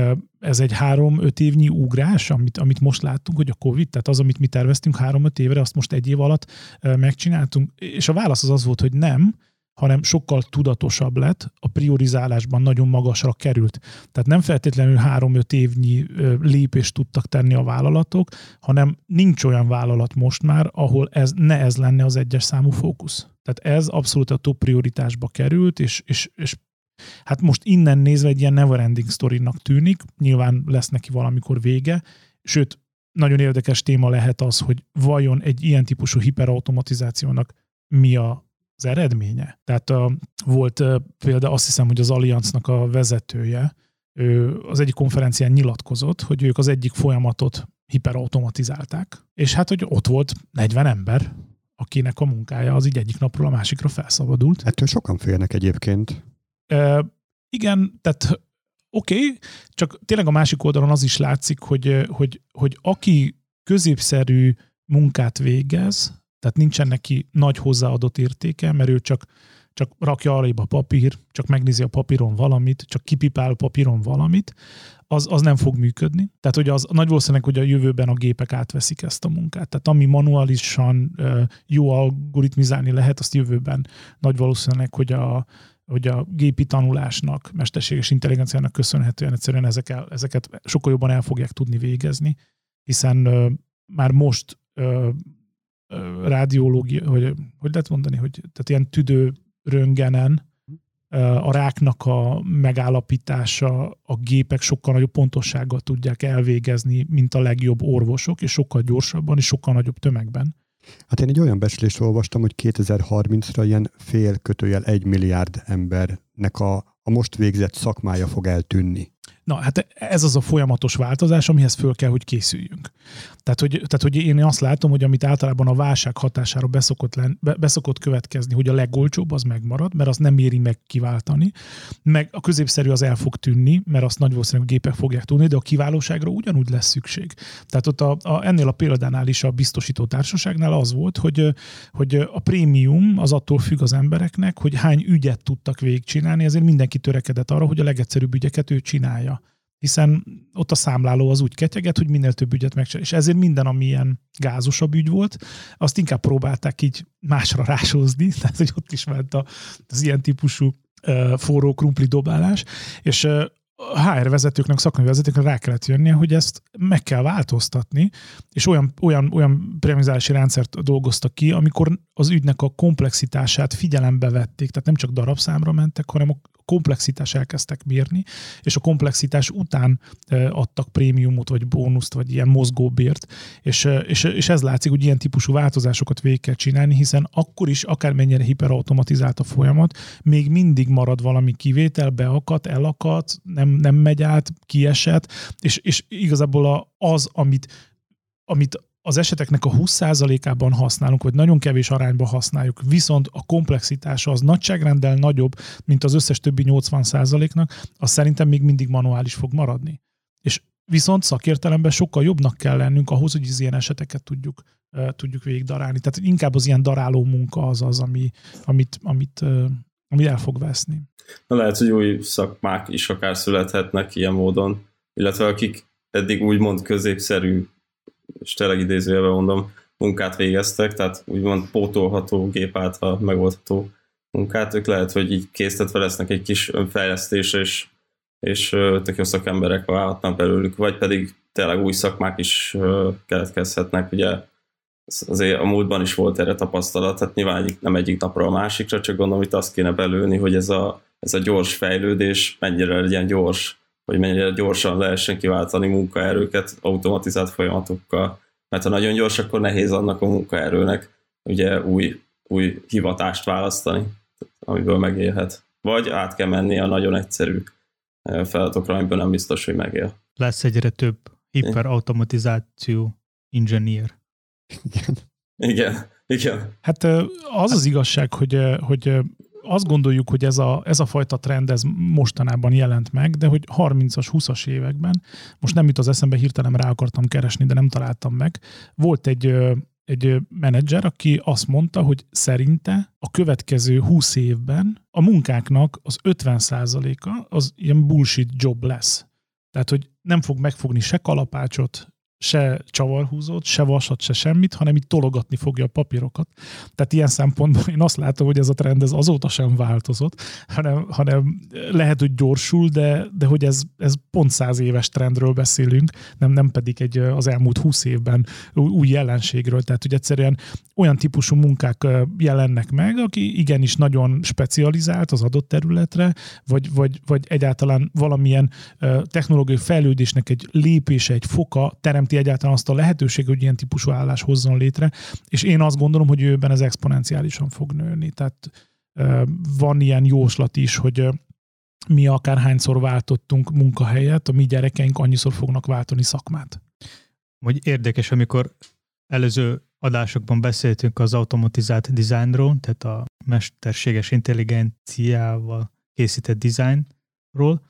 ez egy három-öt évnyi ugrás, amit, amit most láttunk, hogy a Covid, tehát az, amit mi terveztünk három-öt évre, azt most egy év alatt megcsináltunk. És a válasz az az volt, hogy nem, hanem sokkal tudatosabb lett, a priorizálásban nagyon magasra került. Tehát nem feltétlenül három-öt évnyi lépést tudtak tenni a vállalatok, hanem nincs olyan vállalat most már, ahol ez, ne ez lenne az egyes számú fókusz. Tehát ez abszolút a top prioritásba került, és, és, és hát most innen nézve egy ilyen never-ending story-nak tűnik, nyilván lesz neki valamikor vége, sőt, nagyon érdekes téma lehet az, hogy vajon egy ilyen típusú hiperautomatizációnak mi a az eredménye. Tehát a, volt uh, például azt hiszem, hogy az Allianznak a vezetője, ő az egyik konferencián nyilatkozott, hogy ők az egyik folyamatot hiperautomatizálták, és hát, hogy ott volt negyven ember, akinek a munkája az így egyik napról a másikra felszabadult. Ettől sokan félnek egyébként. Uh, igen, tehát oké, okay, csak tényleg a másik oldalon az is látszik, hogy, hogy, hogy aki középszerű munkát végez, tehát nincsen neki nagy hozzáadott értéke, mert ő csak, csak rakja arrébb a papír, csak megnézi a papíron valamit, csak kipipál a papíron valamit, az, az nem fog működni. Tehát hogy az nagy valószínűleg, hogy a jövőben a gépek átveszik ezt a munkát. Tehát ami manuálisan jó algoritmizálni lehet, azt jövőben nagy valószínűleg, hogy a, hogy a gépi tanulásnak, mesterséges intelligenciának köszönhetően egyszerűen ezek, ezeket sokkal jobban el fogják tudni végezni, hiszen már most rádiológia, hogy, hogy lehet mondani, hogy tehát ilyen tüdő röntgenen a ráknak a megállapítása, a gépek sokkal nagyobb pontossággal tudják elvégezni, mint a legjobb orvosok, és sokkal gyorsabban, és sokkal nagyobb tömegben. Hát én egy olyan becslést olvastam, hogy kétezer-harmincra ilyen fél kötőjel egy milliárd embernek a, a most végzett szakmája fog eltűnni. Na, hát ez az a folyamatos változás, amihez föl kell, hogy készüljünk. Tehát, hogy, tehát, hogy én azt látom, hogy amit általában a válság hatására beszokott, len, be, beszokott következni, hogy a legolcsóbb az megmarad, mert azt nem éri meg kiváltani, meg a középszerű az el fog tűnni, mert azt nagy valószínűleg gépek fogják tudni, de a kiválóságra ugyanúgy lesz szükség. Tehát ott a, a, ennél a példánál is a biztosító társaságnál az volt, hogy, hogy a prémium az attól függ az embereknek, hogy hány ügyet tudtak végigcsinálni, ezért mindenki törekedett arra, hogy a legegyszerűbb ügyeket ő csinálja. Hiszen ott a számláló az úgy ketyeget, hogy minél több ügyet megcsinálja. És ezért minden, ami ilyen gázosabb ügy volt, azt inkább próbálták így másra rásózni, tehát hogy ott is ment az ilyen típusú uh, forró krumpli dobálás, és uh, a há er vezetőknek, szakmai vezetőknek rá kellett jönnie, hogy ezt meg kell változtatni, és olyan, olyan, olyan premizálási rendszert dolgoztak ki, amikor az ügynek a komplexitását figyelembe vették, tehát nem csak darabszámra mentek, hanem a komplexitás elkezdtek mérni, és a komplexitás után adtak prémiumot, vagy bónuszt, vagy ilyen mozgóbért, és, és, és ez látszik, hogy ilyen típusú változásokat végig kell csinálni, hiszen akkor is, akármennyire hiperautomatizált a folyamat, még mindig marad valami kivétel, beakadt, elakadt, nem, nem megy át, kiesett, és, és igazából az, amit, amit az eseteknek a húsz százalékában használunk, vagy nagyon kevés arányban használjuk, viszont a komplexitása az nagyságrenddel nagyobb, mint az összes többi nyolcvan százaléknak, az szerintem még mindig manuális fog maradni. És viszont szakértelemben sokkal jobbnak kell lennünk ahhoz, hogy az ilyen eseteket tudjuk, uh, tudjuk végig darálni. Tehát inkább az ilyen daráló munka az az, ami, amit, amit, uh, amit el fog veszni. Na, lehet, hogy új szakmák is akár születhetnek ilyen módon, illetve akik eddig úgymond középszerű, és tényleg idézőjelben mondom, munkát végeztek, tehát úgymond pótolható, gép által megoldható munkát, ők lehet, hogy így késztetve lesznek egy kis önfejlesztésre, és, és tök jó szakemberek válhatnak belőlük, vagy pedig tényleg új szakmák is keletkezhetnek, ugye azért a múltban is volt erre tapasztalat, tehát nyilván egyik, nem egyik napra a másikra, csak gondolom, hogy azt kéne belőni, hogy ez a, ez a gyors fejlődés mennyire legyen gyors, hogy mennyire gyorsan lehessen kiváltani munkaerőket automatizált folyamatokkal. Mert ha nagyon gyors, akkor nehéz annak a munkaerőnek ugye új, új hivatást választani, amiből megélhet. Vagy át kell menni a nagyon egyszerű feladatokra, amiből nem biztos, hogy megél. Lesz egyre több hiperautomatizáció engineer. Igen. Igen. Igen. Hát az az igazság, hogy, hogy azt gondoljuk, hogy ez a, ez a fajta trend ez mostanában jelent meg, de hogy harmincas, húszas években, most nem jut az eszembe, hirtelen rá akartam keresni, de nem találtam meg. Volt egy, egy menedzser, aki azt mondta, hogy szerinte a következő húsz évben a munkáknak az ötven százaléka az ilyen bullshit job lesz. Tehát, hogy nem fog megfogni se kalapácsot, se csavarhúzót, se vasat, se semmit, hanem így tologatni fogja a papírokat. Tehát ilyen szempontból én azt látom, hogy ez a trend ez azóta sem változott, hanem, hanem lehet, hogy gyorsul, de, de hogy ez, ez pont száz éves trendről beszélünk, nem, nem pedig egy az elmúlt húsz évben új jelenségről. Tehát, hogy egyszerűen olyan típusú munkák jelennek meg, aki igenis nagyon specializált az adott területre, vagy, vagy, vagy egyáltalán valamilyen technológiai fejlődésnek egy lépése, egy foka teremti egyáltalán azt a lehetőség, hogy ilyen típusú állás hozzon létre, és én azt gondolom, hogy jövőben ez exponenciálisan fog nőni. Tehát van ilyen jóslat is, hogy mi akárhányszor váltottunk munkahelyet, a mi gyerekeink annyiszor fognak váltani szakmát. Vagy érdekes, amikor előző adásokban beszéltünk az automatizált designról, tehát a mesterséges intelligenciával készített designról,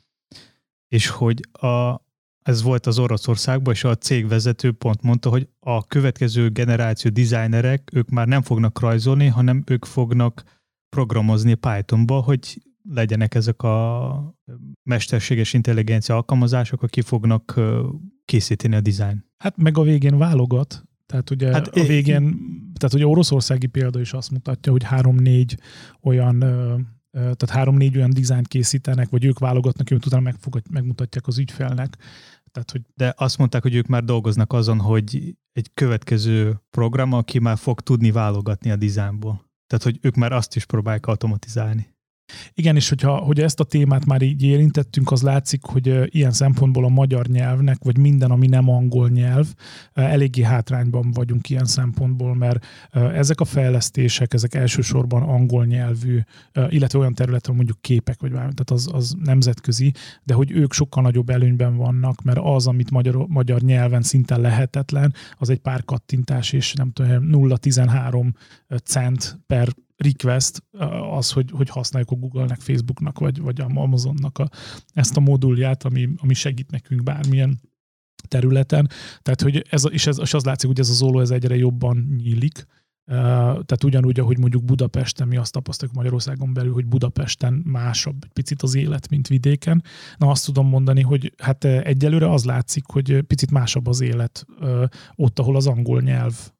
és hogy a ez volt az Oroszországban, és a cégvezető pont mondta, hogy a következő generáció designerek, ők már nem fognak rajzolni, hanem ők fognak programozni Pythonba, hogy legyenek ezek a mesterséges intelligencia alkalmazások, akik fognak készíteni a design. Hát meg a végén válogat. Tehát ugye hát a végén, tehát ugye oroszországi példa is azt mutatja, hogy három-négy olyan tehát három-négy olyan dizájnt készítenek, vagy ők válogatnak, amit utána megfogad, megmutatják az ügyfelnek. Tehát, hogy... De azt mondták, hogy ők már dolgoznak azon, hogy egy következő program, aki már fog tudni válogatni a dizájnból. Tehát, hogy ők már azt is próbálják automatizálni. Igen, és hogyha hogy ezt a témát már így érintettünk, az látszik, hogy ilyen szempontból a magyar nyelvnek, vagy minden, ami nem angol nyelv, eléggé hátrányban vagyunk ilyen szempontból, mert ezek a fejlesztések, ezek elsősorban angol nyelvű, illetve olyan területen mondjuk képek, vagy bármi, tehát az, az nemzetközi, de hogy ők sokkal nagyobb előnyben vannak, mert az, amit magyar, magyar nyelven szinte lehetetlen, az egy pár kattintás, és nem tudom, nulla egész tizenhárom cent per request az, hogy, hogy használjuk a Google-nek, Facebooknak, vagy, vagy a Amazonnak a, ezt a modulját, ami, ami segít nekünk bármilyen területen. Tehát, hogy ez, és, ez, és az látszik, hogy ez az olló ez egyre jobban nyílik. Tehát ugyanúgy, ahogy mondjuk Budapesten, mi azt tapasztaljuk Magyarországon belül, hogy Budapesten másabb egy picit az élet, mint vidéken. Na azt tudom mondani, hogy hát egyelőre az látszik, hogy picit másabb az élet ott, ahol az angol nyelv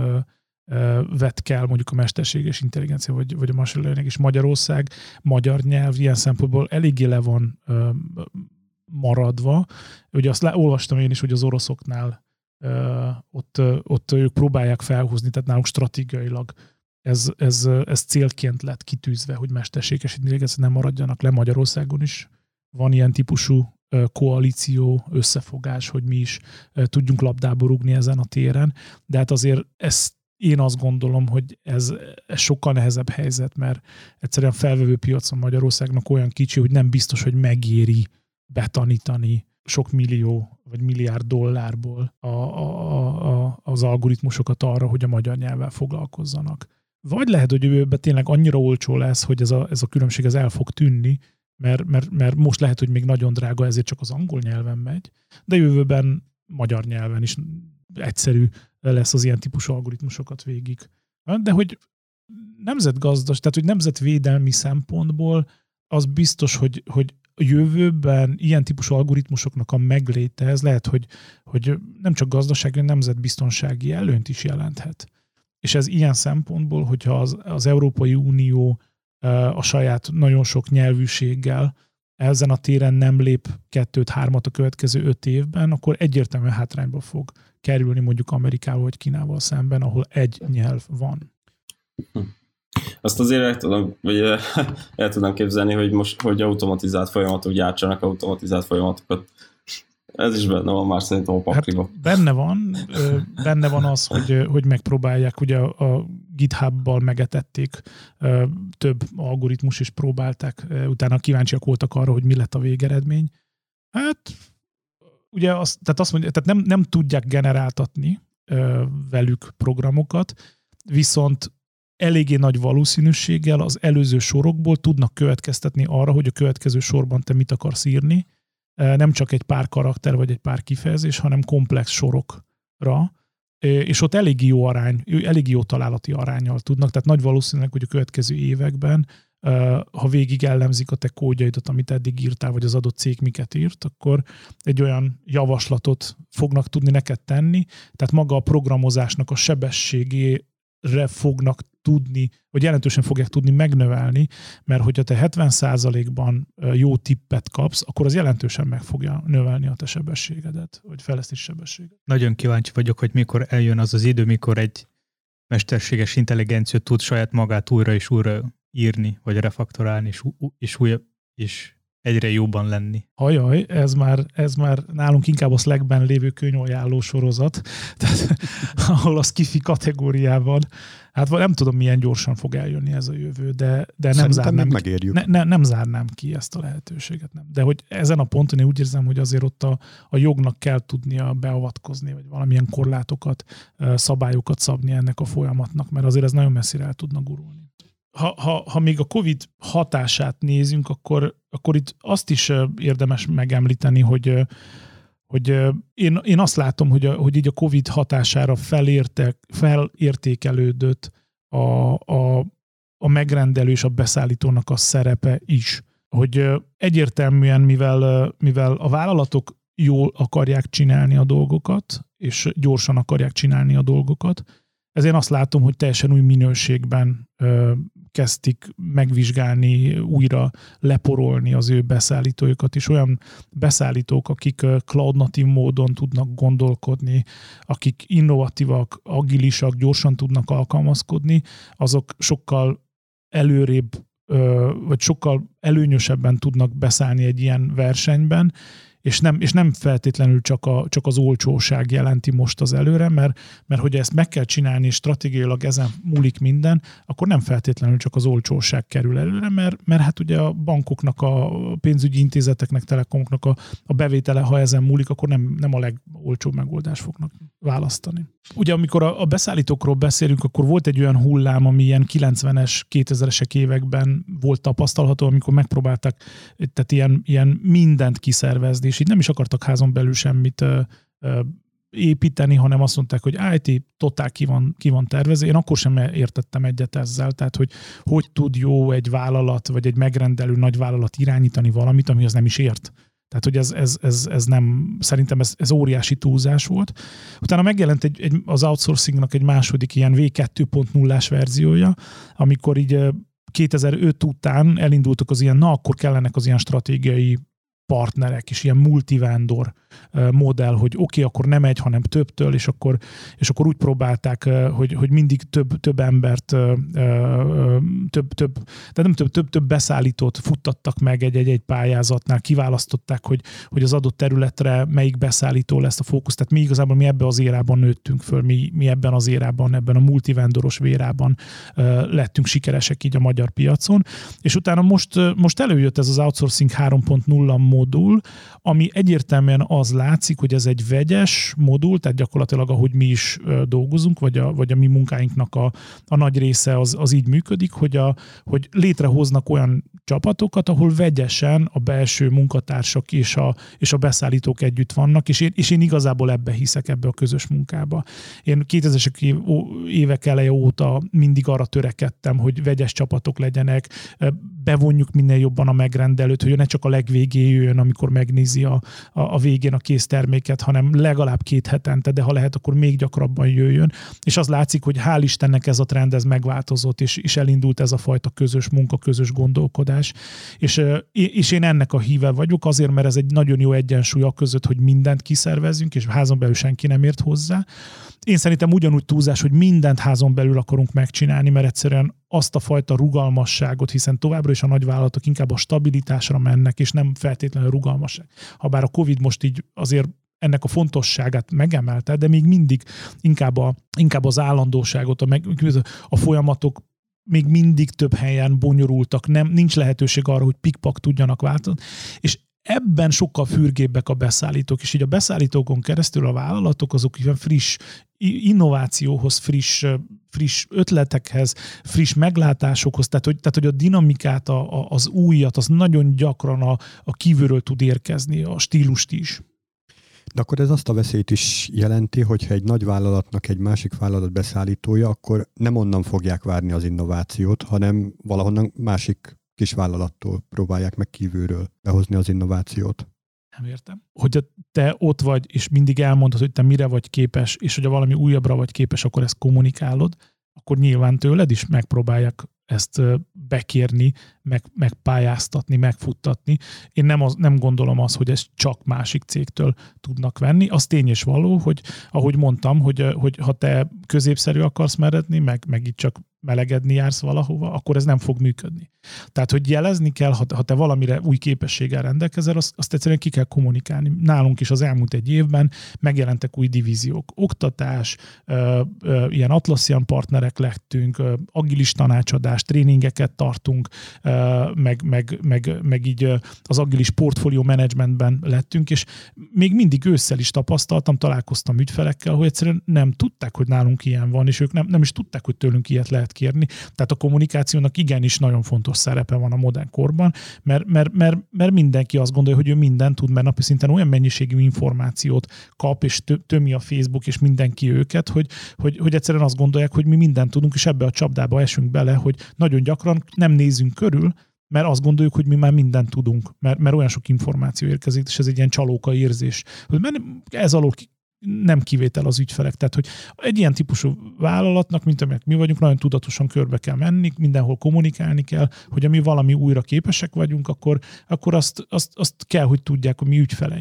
vett kell mondjuk a mesterséges intelligencia, vagy, vagy a machine learning, és Magyarország, magyar nyelv ilyen szempontból eléggé le van ö, maradva. Ugye azt lá, olvastam én is, hogy az oroszoknál ö, ott, ö, ott ők próbálják felhúzni, tehát náluk stratégiailag ez, ez, ez célként lett kitűzve, hogy mesterséges intelligencia nem maradjanak le. Magyarországon is van ilyen típusú ö, koalíció, összefogás, hogy mi is ö, tudjunk labdába rúgni ezen a téren, de hát azért ezt én azt gondolom, hogy ez, ez sokkal nehezebb helyzet, mert egyszerűen felvevő piacon Magyarországnak olyan kicsi, hogy nem biztos, hogy megéri betanítani sok millió vagy milliárd dollárból a, a, a, az algoritmusokat arra, hogy a magyar nyelvvel foglalkozzanak. Vagy lehet, hogy jövőben tényleg annyira olcsó lesz, hogy ez a, ez a különbség ez el fog tűnni, mert, mert, mert most lehet, hogy még nagyon drága, ezért csak az angol nyelven megy, de jövőben magyar nyelven is egyszerű lesz az ilyen típusú algoritmusokat végig. De hogy nemzetgazdas, tehát hogy nemzetvédelmi szempontból az biztos, hogy, hogy a jövőben ilyen típusú algoritmusoknak a megléte, ez lehet, hogy, hogy nem csak gazdasági, nemzetbiztonsági előnyt is jelenthet. És ez ilyen szempontból, hogyha az, az Európai Unió a saját nagyon sok nyelvűséggel ezen a téren nem lép kettőt, hármat a következő öt évben, akkor egyértelműen hátrányba fog kerülni mondjuk Amerikával vagy Kínával szemben, ahol egy nyelv van. Azt azért el tudom, vagy el tudom képzelni, hogy most hogy automatizált folyamatok gyártsanak automatizált folyamatokat. Ez is benne van már szerintem a pakliba. Hát benne van, benne van az, hogy, hogy megpróbálják, ugye a GitHub-bal megetették, több algoritmus is próbálták, utána kíváncsiak voltak arra, hogy mi lett a végeredmény. Hát ugye azt, tehát azt mondja, tehát nem, nem tudják generáltatni velük programokat, viszont eléggé nagy valószínűséggel az előző sorokból tudnak következtetni arra, hogy a következő sorban te mit akarsz írni. Nem csak egy pár karakter vagy egy pár kifejezés, hanem komplex sorokra, és ott elég jó arány, elég jó találati aránnyal tudnak, tehát nagy valószínűleg, hogy a következő években, ha végig ellemzik a te kódjaidat, amit eddig írtál, vagy az adott cég miket írt, akkor egy olyan javaslatot fognak tudni neked tenni, tehát maga a programozásnak a sebességére fognak tudni, vagy jelentősen fogják tudni megnövelni, mert hogyha te hetven százalékban jó tippet kapsz, akkor az jelentősen meg fogja növelni a te sebességedet, vagy fejlesztési sebességet. Nagyon kíváncsi vagyok, hogy mikor eljön az az idő, mikor egy mesterséges intelligencia tud saját magát újra és újra írni, vagy refaktorálni, és, és, újra, és egyre jobban lenni. Ajaj, ez már, ez már nálunk inkább a Slackben lévő könyvajánló sorozat, tehát ahol a sci-fi kategóriában, hát nem tudom, milyen gyorsan fog eljönni ez a jövő, de, de nem, zárnám ki, ne, ne, nem zárnám ki ezt a lehetőséget. Nem. De hogy ezen a ponton én úgy érzem, hogy azért ott a, a jognak kell tudnia beavatkozni, vagy valamilyen korlátokat, szabályokat szabni ennek a folyamatnak, mert azért ez nagyon messzire el tudna gurulni. Ha, ha, ha még a Covid hatását nézünk, akkor, akkor itt azt is érdemes megemlíteni, hogy, hogy én, én azt látom, hogy, a, hogy így a Covid hatására felértek, felértékelődött a, a, a megrendelő és a beszállítónak a szerepe is. Hogy egyértelműen, mivel, mivel a vállalatok jól akarják csinálni a dolgokat, és gyorsan akarják csinálni a dolgokat, ezért én azt látom, hogy teljesen új minőségben ö, kezdik megvizsgálni, újra leporolni az ő beszállítójukat is. Olyan beszállítók, akik cloud natív módon tudnak gondolkodni, akik innovatívak, agilisak, gyorsan tudnak alkalmazkodni, azok sokkal előrébb vagy sokkal előnyösebben tudnak beszállni egy ilyen versenyben, és nem, és nem feltétlenül csak, a, csak az olcsóság jelenti most az előre, mert, mert hogy ezt meg kell csinálni, és stratégiailag ezen múlik minden, akkor nem feltétlenül csak az olcsóság kerül előre, mert, mert hát ugye a bankoknak, a pénzügyi intézeteknek, telekomoknak a, a bevétele, ha ezen múlik, akkor nem, nem a legolcsóbb megoldást fognak választani. Ugye amikor a, a beszállítókról beszélünk, akkor volt egy olyan hullám, ami ilyen kilencvenes, kétezresek években volt tapasztalható, amikor megpróbáltak tehát ilyen, ilyen mindent kiszervezni, és így nem is akartak házon belül semmit ö, ö, építeni, hanem azt mondták, hogy i té totál ki van, ki van tervezve. Én akkor sem értettem egyet ezzel, tehát hogy hogy tud jó egy vállalat, vagy egy megrendelő nagy vállalat irányítani valamit, ami az nem is ért. Tehát, hogy ez, ez, ez, ez nem, szerintem ez, ez óriási túlzás volt. Utána megjelent egy, egy, az outsourcingnak egy második ilyen vé kettő pont nullás verziója, amikor így kétezer-öt után elindultak az ilyen, na akkor kellenek az ilyen stratégiai partnerek, és ilyen multivendor modell, hogy oké, okay, akkor nem egy, hanem többtől, és akkor, és akkor úgy próbálták, hogy, hogy mindig több, több embert, több, több, de nem több, több, több beszállítót futtattak meg egy-egy pályázatnál, kiválasztották, hogy, hogy az adott területre melyik beszállító lesz a fókusz. Tehát mi igazából mi ebben az érában nőttünk föl, mi, mi ebben az érában, ebben a multivendoros vérában lettünk sikeresek így a magyar piacon, és utána most, most előjött ez az outsourcing három pont nulla modul, ami egyértelműen az látszik, hogy ez egy vegyes modul, tehát gyakorlatilag ahogy mi is dolgozunk, vagy a, vagy a mi munkáinknak a, a nagy része az, az így működik, hogy, a, hogy létrehoznak olyan csapatokat, ahol vegyesen a belső munkatársak és a, és a beszállítók együtt vannak, és én, és én igazából ebbe hiszek, ebbe a közös munkába. Én kétezres évek eleje óta mindig arra törekedtem, hogy vegyes csapatok legyenek, bevonjuk minél jobban a megrendelőt, hogy ne csak a legvégén jöjjön, amikor megnézi a, a, a végén a kész terméket, hanem legalább két hetente, de ha lehet, akkor még gyakrabban jöjjön. És az látszik, hogy hál' Istennek ez a trend, ez megváltozott, és, és elindult ez a fajta közös munka, közös gondolkodás. És, és én ennek a híve vagyok, azért, mert ez egy nagyon jó egyensúly a között, hogy mindent kiszervezzünk, és házon belül senki nem ért hozzá. Én szerintem ugyanúgy túlzás, hogy mindent házon belül akarunk megcsinálni, mert egyszerűen azt a fajta rugalmasságot, hiszen továbbra is a nagyvállalatok inkább a stabilitásra mennek, és nem feltétlenül a rugalmasság. Habár a Covid most így azért ennek a fontosságát megemelte, de még mindig inkább, a, inkább az állandóságot, a, meg, a folyamatok még mindig több helyen bonyolultak, nem, nincs lehetőség arra, hogy pikpak tudjanak változni, és ebben sokkal fürgébbek a beszállítók, és így a beszállítókon keresztül a vállalatok azok ilyen friss innovációhoz, friss, friss ötletekhez, friss meglátásokhoz, tehát hogy, tehát, hogy a dinamikát, a, a, az újat, az nagyon gyakran a, a kívülről tud érkezni, a stílust is. De akkor ez azt a veszélyt is jelenti, hogyha egy nagy vállalatnak egy másik vállalat beszállítója, akkor nem onnan fogják várni az innovációt, hanem valahonnan másik kis vállalattól próbálják meg kívülről behozni az innovációt. Nem értem. Hogyha te ott vagy, és mindig elmondod, hogy te mire vagy képes, és hogyha valami újabbra vagy képes, akkor ezt kommunikálod, akkor nyilván tőled is megpróbálják ezt bekérni, meg, megpályáztatni, megfuttatni. Én nem, az, nem gondolom azt, hogy ezt csak másik cégtől tudnak venni. Az tény és való, hogy ahogy mondtam, hogy, hogy ha te középszerű akarsz meredni, meg, meg itt csak melegedni jársz valahova, akkor ez nem fog működni. Tehát, hogy jelezni kell, ha, ha te valamire új képességgel rendelkezel, azt, azt egyszerűen ki kell kommunikálni. Nálunk is az elmúlt egy évben megjelentek új divíziók. Oktatás, ö, ö, ilyen Atlassian partnerek lettünk, ö, agilis tanácsadás, tréningeket tartunk, ö, meg, meg, meg, meg így ö, az agilis portfólió menedzsmentben lettünk, és még mindig ősszel is tapasztaltam, találkoztam ügyfelekkel, hogy egyszerűen nem tudták, hogy nálunk ilyen van, és ők nem, nem is tudták, hogy tőlünk ilyet lehet kérni. Tehát a kommunikációnak igenis nagyon fontos szerepe van a modern korban, mert, mert, mert, mert mindenki azt gondolja, hogy ő mindent tud, mert napi szinten olyan mennyiségű információt kap, és tömi a Facebook, és mindenki őket, hogy, hogy, hogy egyszerűen azt gondolják, hogy mi mindent tudunk, és ebbe a csapdába esünk bele, hogy nagyon gyakran nem nézünk körül, mert azt gondoljuk, hogy mi már mindent tudunk, mert, mert olyan sok információ érkezik, és ez egy ilyen csalóka érzés. Mert ez alól nem kivétel az ügyfelek. Tehát, hogy egy ilyen típusú vállalatnak, mint amelyek mi vagyunk, nagyon tudatosan körbe kell menni, mindenhol kommunikálni kell, hogy ami valami újra képesek vagyunk, akkor, akkor azt, azt, azt kell, hogy tudják a mi ügyfeleink.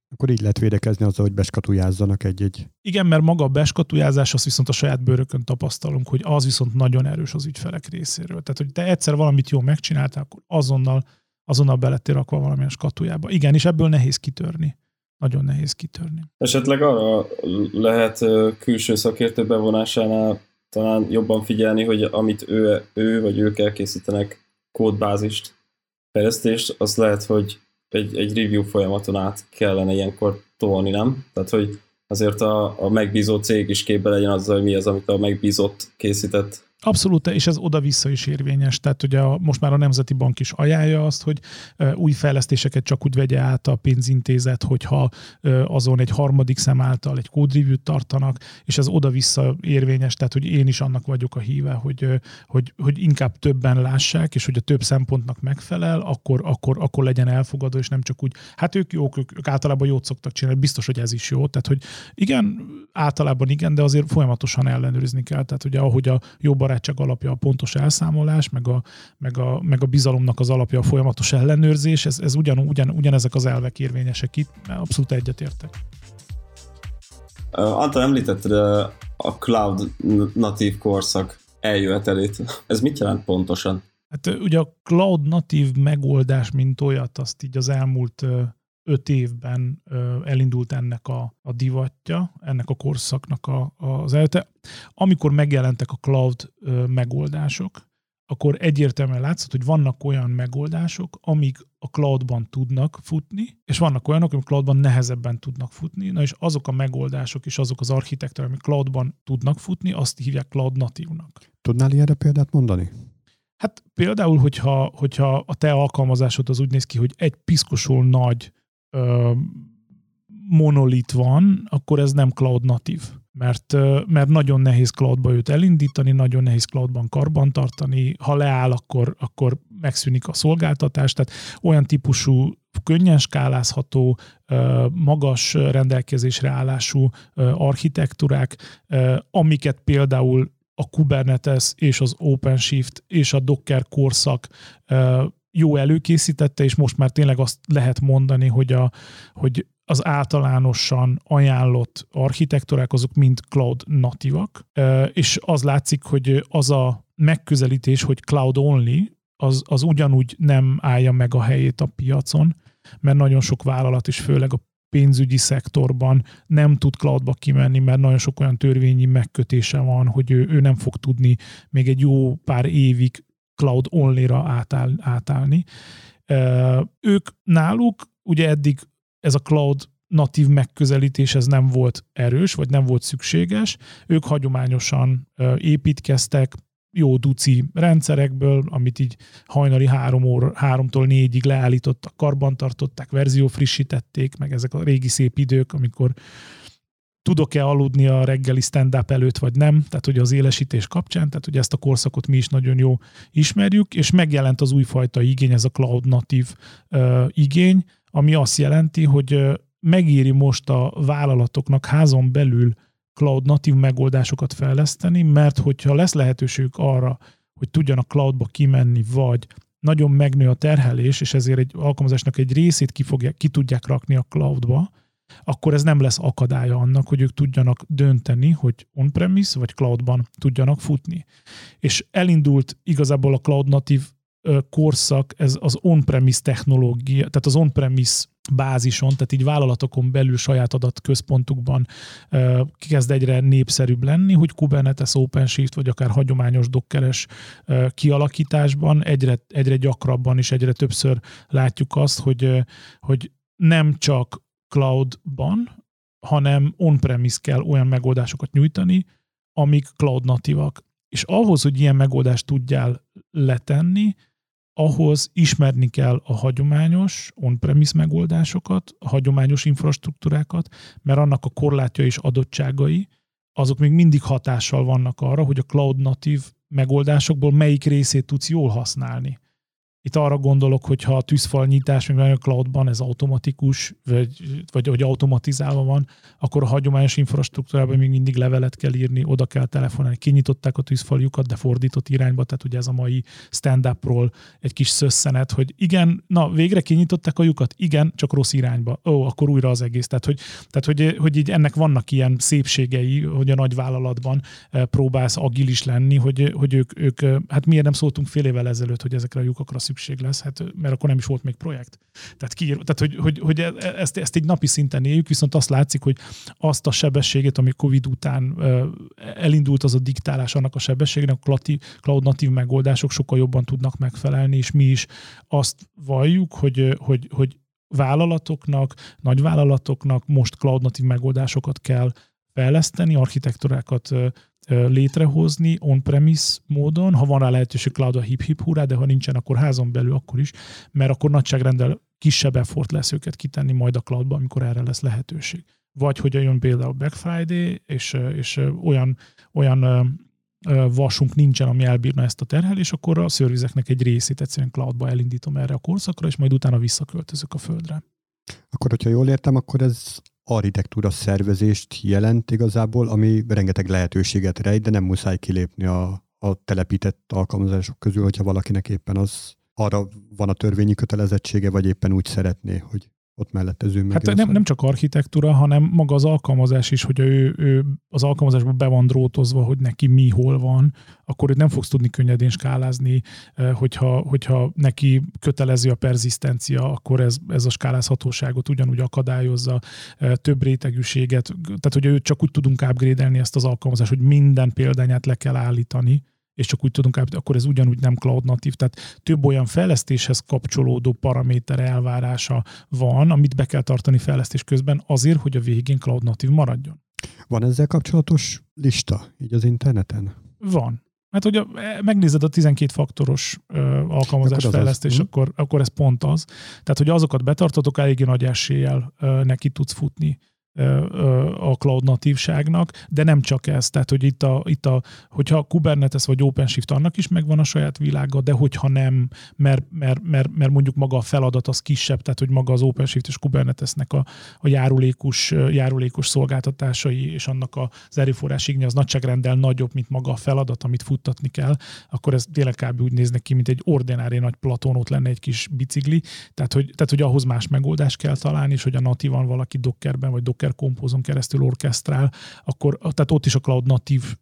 Akkor így lehet védekezni azzal, hogy beskatujázzanak egy-egy. Igen, mert maga a beskatujázás, azt viszont a saját bőrökön tapasztalunk, hogy az viszont nagyon erős az ügyfelek részéről. Tehát, hogy te egyszer valamit jól megcsináltál, akkor azonnal, azonnal belettél rakva valamilyen skatujába. Igen, és ebből nehéz kitörni. Nagyon nehéz kitörni. Esetleg arra lehet külső szakértő bevonásánál talán jobban figyelni, hogy amit ő, ő vagy ők elkészítenek, kódbázist, fejlesztést, az lehet, hogy egy, egy review folyamaton át kellene ilyenkor tolni, nem? Tehát, hogy azért a, a megbízó cég is képbe legyen azzal, hogy mi az, amit a megbízott készített. Abszolút, és ez oda-vissza is érvényes. Tehát ugye a, most már a Nemzeti Bank is ajánlja azt, hogy új fejlesztéseket csak úgy vegye át a pénzintézet, hogyha azon egy harmadik szem által egy kódreview-t tartanak, és ez oda-vissza érvényes, tehát hogy én is annak vagyok a híve, hogy, hogy, hogy inkább többen lássák, és hogy a több szempontnak megfelel, akkor, akkor, akkor legyen elfogadó, és nem csak úgy, hát ők jók, ők, ők általában jót szoktak csinálni, biztos, hogy ez is jó. Tehát, hogy igen, általában igen, de azért folyamatosan ellenőrizni kell. Tehát ugye ahogy a jó barátság alapja a pontos elszámolás, meg a, meg a, meg a bizalomnak az alapja a folyamatos ellenőrzés, ez, ez ugyan, ugyan, ugyanezek az elvek érvényesek itt, abszolút egyetértek. Uh, Antal, említetted a cloud natív korszak eljövetelét. Ez mit jelent pontosan? Hát ugye a cloud natív megoldás, mint olyat, azt így az elmúlt öt évben elindult ennek a, a divatja, ennek a korszaknak a, az elte. Amikor megjelentek a cloud megoldások, akkor egyértelműen látszott, hogy vannak olyan megoldások, amik a cloudban tudnak futni, és vannak olyanok, amik cloudban nehezebben tudnak futni. Na és azok a megoldások és azok az architektúrák, amik cloudban tudnak futni, azt hívják cloud natívnak. Tudnál ilyenre példát mondani? Hát például, hogyha, hogyha a te alkalmazásod az úgy néz ki, hogy egy piszkosul nagy monolit van, akkor ez nem cloud natív. Mert, mert nagyon nehéz cloudba őt elindítani, nagyon nehéz cloudban karbantartani, ha leáll, akkor, akkor megszűnik a szolgáltatás, tehát olyan típusú könnyen skálázható, magas rendelkezésre állású architektúrák, amiket például a Kubernetes és az OpenShift és a Docker korszak jó előkészítette, és most már tényleg azt lehet mondani, hogy, a, hogy az általánosan ajánlott architektúrák azok mind cloud natívak, és az látszik, hogy az a megközelítés, hogy cloud only, az, az ugyanúgy nem állja meg a helyét a piacon, mert nagyon sok vállalat is, főleg a pénzügyi szektorban nem tud cloudba kimenni, mert nagyon sok olyan törvényi megkötése van, hogy ő, ő nem fog tudni még egy jó pár évig cloud only-ra átáll, átállni. Ők náluk, ugye eddig ez a cloud natív megközelítés ez nem volt erős, vagy nem volt szükséges. Ők hagyományosan építkeztek jó duci rendszerekből, amit így hajnali három óra, háromtól négyig leállítottak, karbantartották, verzió frissítették, meg ezek a régi szép idők, amikor tudok-e aludni a reggeli stand-up előtt, vagy nem, tehát ugye az élesítés kapcsán, tehát ugye ezt a korszakot mi is nagyon jó ismerjük, és megjelent az újfajta igény, ez a cloud natív uh, igény, ami azt jelenti, hogy uh, megéri most a vállalatoknak házon belül cloud natív megoldásokat fejleszteni, mert hogyha lesz lehetőségük arra, hogy tudjanak cloudba kimenni, vagy nagyon megnő a terhelés, és ezért egy alkalmazásnak egy részét ki, fogják, ki tudják rakni a cloudba, akkor ez nem lesz akadálya annak, hogy ők tudjanak dönteni, hogy on-premise vagy cloudban tudjanak futni. És elindult igazából a cloud natív korszak, ez az on-premise technológia, tehát az on-premise bázison, tehát így vállalatokon belül saját adatközpontukban kezd egyre népszerűbb lenni, hogy Kubernetes, OpenShift, vagy akár hagyományos dockeres kialakításban egyre, egyre gyakrabban és egyre többször látjuk azt, hogy, hogy nem csak cloudban, hanem on-premise kell olyan megoldásokat nyújtani, amik cloud natívak. És ahhoz, hogy ilyen megoldást tudjál letenni, ahhoz ismerni kell a hagyományos on-premise megoldásokat, a hagyományos infrastruktúrákat, mert annak a korlátja és adottságai, azok még mindig hatással vannak arra, hogy a cloud natív megoldásokból melyik részét tudsz jól használni. Itt arra gondolok, hogyha a tűzfalnyítás még a cloudban ez automatikus, vagy, vagy, vagy automatizálva van, akkor a hagyományos infrastruktúrában még mindig levelet kell írni, oda kell telefonálni. Kinyitották a tűzfaljukat, de fordított irányba, tehát ugye ez a mai stand-upról egy kis szösszenet, hogy igen, na végre kinyitották a lyukat, igen, csak rossz irányba. Ó, akkor újra az egész. Tehát, hogy, tehát hogy, hogy így ennek vannak ilyen szépségei, hogy a nagyvállalatban próbálsz agilis lenni, hogy, hogy ők, ők, hát miért nem szóltunk fél évvel ezelőtt, hogy ezekre a lyukakra szükség lesz, hát, mert akkor nem is volt még projekt. Tehát, kiír, tehát hogy, hogy, hogy ezt, ezt egy napi szinten éljük, viszont azt látszik, hogy azt a sebességet, ami Covid után elindult az a diktálás annak a sebességnek, a cloud natív megoldások sokkal jobban tudnak megfelelni, és mi is azt valljuk, hogy, hogy, hogy vállalatoknak, nagyvállalatoknak most cloud natív megoldásokat kell fejleszteni, architektúrákat létrehozni on-premise módon, ha van rá lehetőség cloud a hip-hip hurrá, de ha nincsen, akkor házon belül akkor is, mert akkor nagyságrendel kisebb effort lesz őket kitenni majd a cloudba, amikor erre lesz lehetőség. Vagy hogy jön például Black Friday, és, és olyan, olyan vasunk nincsen, ami elbírna ezt a terhelést, akkor a szervizeknek egy részét egyszerűen cloudba elindítom erre a korszakra, és majd utána visszaköltözök a földre. Akkor, hogyha jól értem, akkor ez architektúra szervezést jelent igazából, ami rengeteg lehetőséget rejt, de nem muszáj kilépni a, a telepített alkalmazások közül, hogyha valakinek éppen az arra van a törvényi kötelezettsége, vagy éppen úgy szeretné, hogy ott mellette zűn meg. Hát nem, nem csak architektúra, hanem maga az alkalmazás is, hogy ő, ő az alkalmazásban be van drótozva, hogy neki mi hol van, akkor nem fogsz tudni könnyedén skálázni, hogyha, hogyha neki kötelező a perzisztencia, akkor ez, ez a skálázhatóságot ugyanúgy akadályozza, több rétegűséget, tehát hogy ő csak úgy tudunk upgrade-elni ezt az alkalmazást, hogy minden példányát le kell állítani, és csak úgy tudunk állítani, akkor ez ugyanúgy nem cloud natív. Tehát több olyan fejlesztéshez kapcsolódó paraméter elvárása van, amit be kell tartani fejlesztés közben azért, hogy a végén cloud natív maradjon. Van ezzel kapcsolatos lista így az interneten? Van. Hát, hogy a, megnézed a tizenkét faktoros ö, alkalmazás akkor fejlesztés, az. Akkor, akkor ez pont az. Tehát, hogy azokat betartatok, eléggé nagy eséllyel ö, neki tudsz futni a cloud natívságnak, de nem csak ez. Tehát, hogy itt a, itt a hogyha a Kubernetes vagy OpenShift, annak is megvan a saját világa, de hogyha nem, mert, mert, mert, mert mondjuk maga a feladat az kisebb, tehát, hogy maga az OpenShift és Kubernetesnek a, a járulékos, járulékos szolgáltatásai és annak az erőforrás igénye az nagyságrendel nagyobb, mint maga a feladat, amit futtatni kell, akkor ez tényleg kb. Úgy néznek ki, mint egy ordinári nagy platónot lenne egy kis bicikli. Tehát, hogy, tehát, hogy ahhoz más megoldást kell találni, és hogy a natívan valaki Dockerben vagy Docker Compose-on keresztül orkesztrál, akkor tehát ott is a cloud natív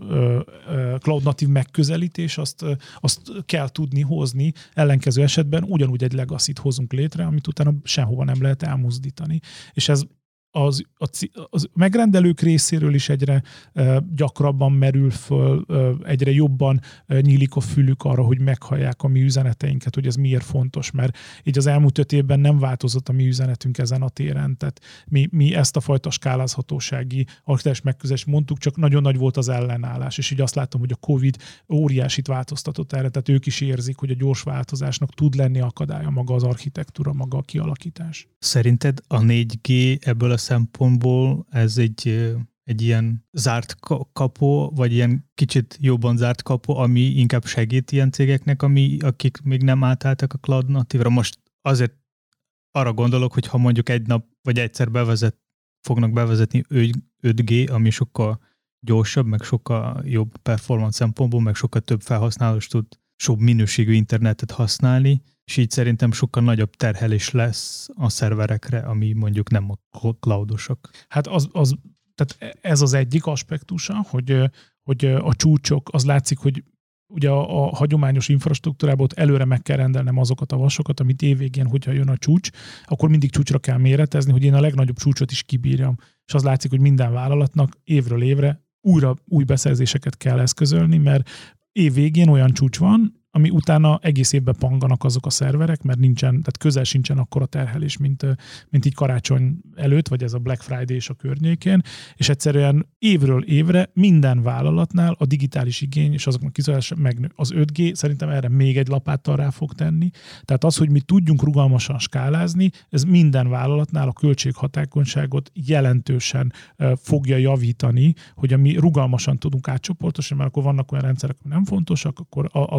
cloud natív megközelítés, azt, azt kell tudni hozni, ellenkező esetben ugyanúgy egy legacy-t hozunk létre, amit utána sehova nem lehet elmozdítani. És ez Az, az, az megrendelők részéről is egyre uh, gyakrabban merül föl, uh, egyre jobban uh, nyílik a fülük arra, hogy meghallják a mi üzeneteinket, hogy ez miért fontos, mert így az elmúlt öt évben nem változott a mi üzenetünk ezen a téren, tehát mi, mi ezt a fajta skálázhatósági architektúrás megközelítést mondtuk, csak nagyon nagy volt az ellenállás, és így azt látom, hogy a Covid óriásit változtatott erre, tehát ők is érzik, hogy a gyors változásnak tud lenni akadálya maga az architektúra, maga a kialakítás. Szerinted a négy G ebből a szempontból ez egy, egy ilyen zárt kapu, vagy ilyen kicsit jobban zárt kapu, ami inkább segít ilyen cégeknek, ami, akik még nem átálltak a cloud natívra. Most azért arra gondolok, hogy ha mondjuk egy nap, vagy egyszer bevezet, fognak bevezetni öt G, ami sokkal gyorsabb, meg sokkal jobb performance szempontból, meg sokkal több felhasználós tud sok minőségű internetet használni, és így szerintem sokkal nagyobb terhelés lesz a szerverekre, ami mondjuk nem a cloudosak. Hát az, az, tehát ez az egyik aspektusa, hogy, hogy a csúcsok, az látszik, hogy ugye a, a hagyományos infrastruktúrában ott előre meg kell rendelnem azokat a vasokat, amit évvégén, hogyha jön a csúcs, akkor mindig csúcsra kell méretezni, hogy én a legnagyobb csúcsot is kibírjam. És az látszik, hogy minden vállalatnak évről évre újra új beszerzéseket kell eszközölni, mert évvégén olyan csúcs van, ami utána egész évben panganak azok a szerverek, mert nincsen, tehát közel sincsen akkora terhelés, mint, mint így karácsony előtt, vagy ez a Black Friday és a környékén, és egyszerűen évről évre minden vállalatnál a digitális igény és azoknak kiszolgálása megnő. Az öt G szerintem erre még egy lapáttal rá fog tenni, tehát az, hogy mi tudjunk rugalmasan skálázni, ez minden vállalatnál a költséghatékonyságot jelentősen fogja javítani, hogy mi rugalmasan tudunk átcsoportosítani, mert akkor vannak olyan rendszerek, amik nem fontosak, akkor azokat vissza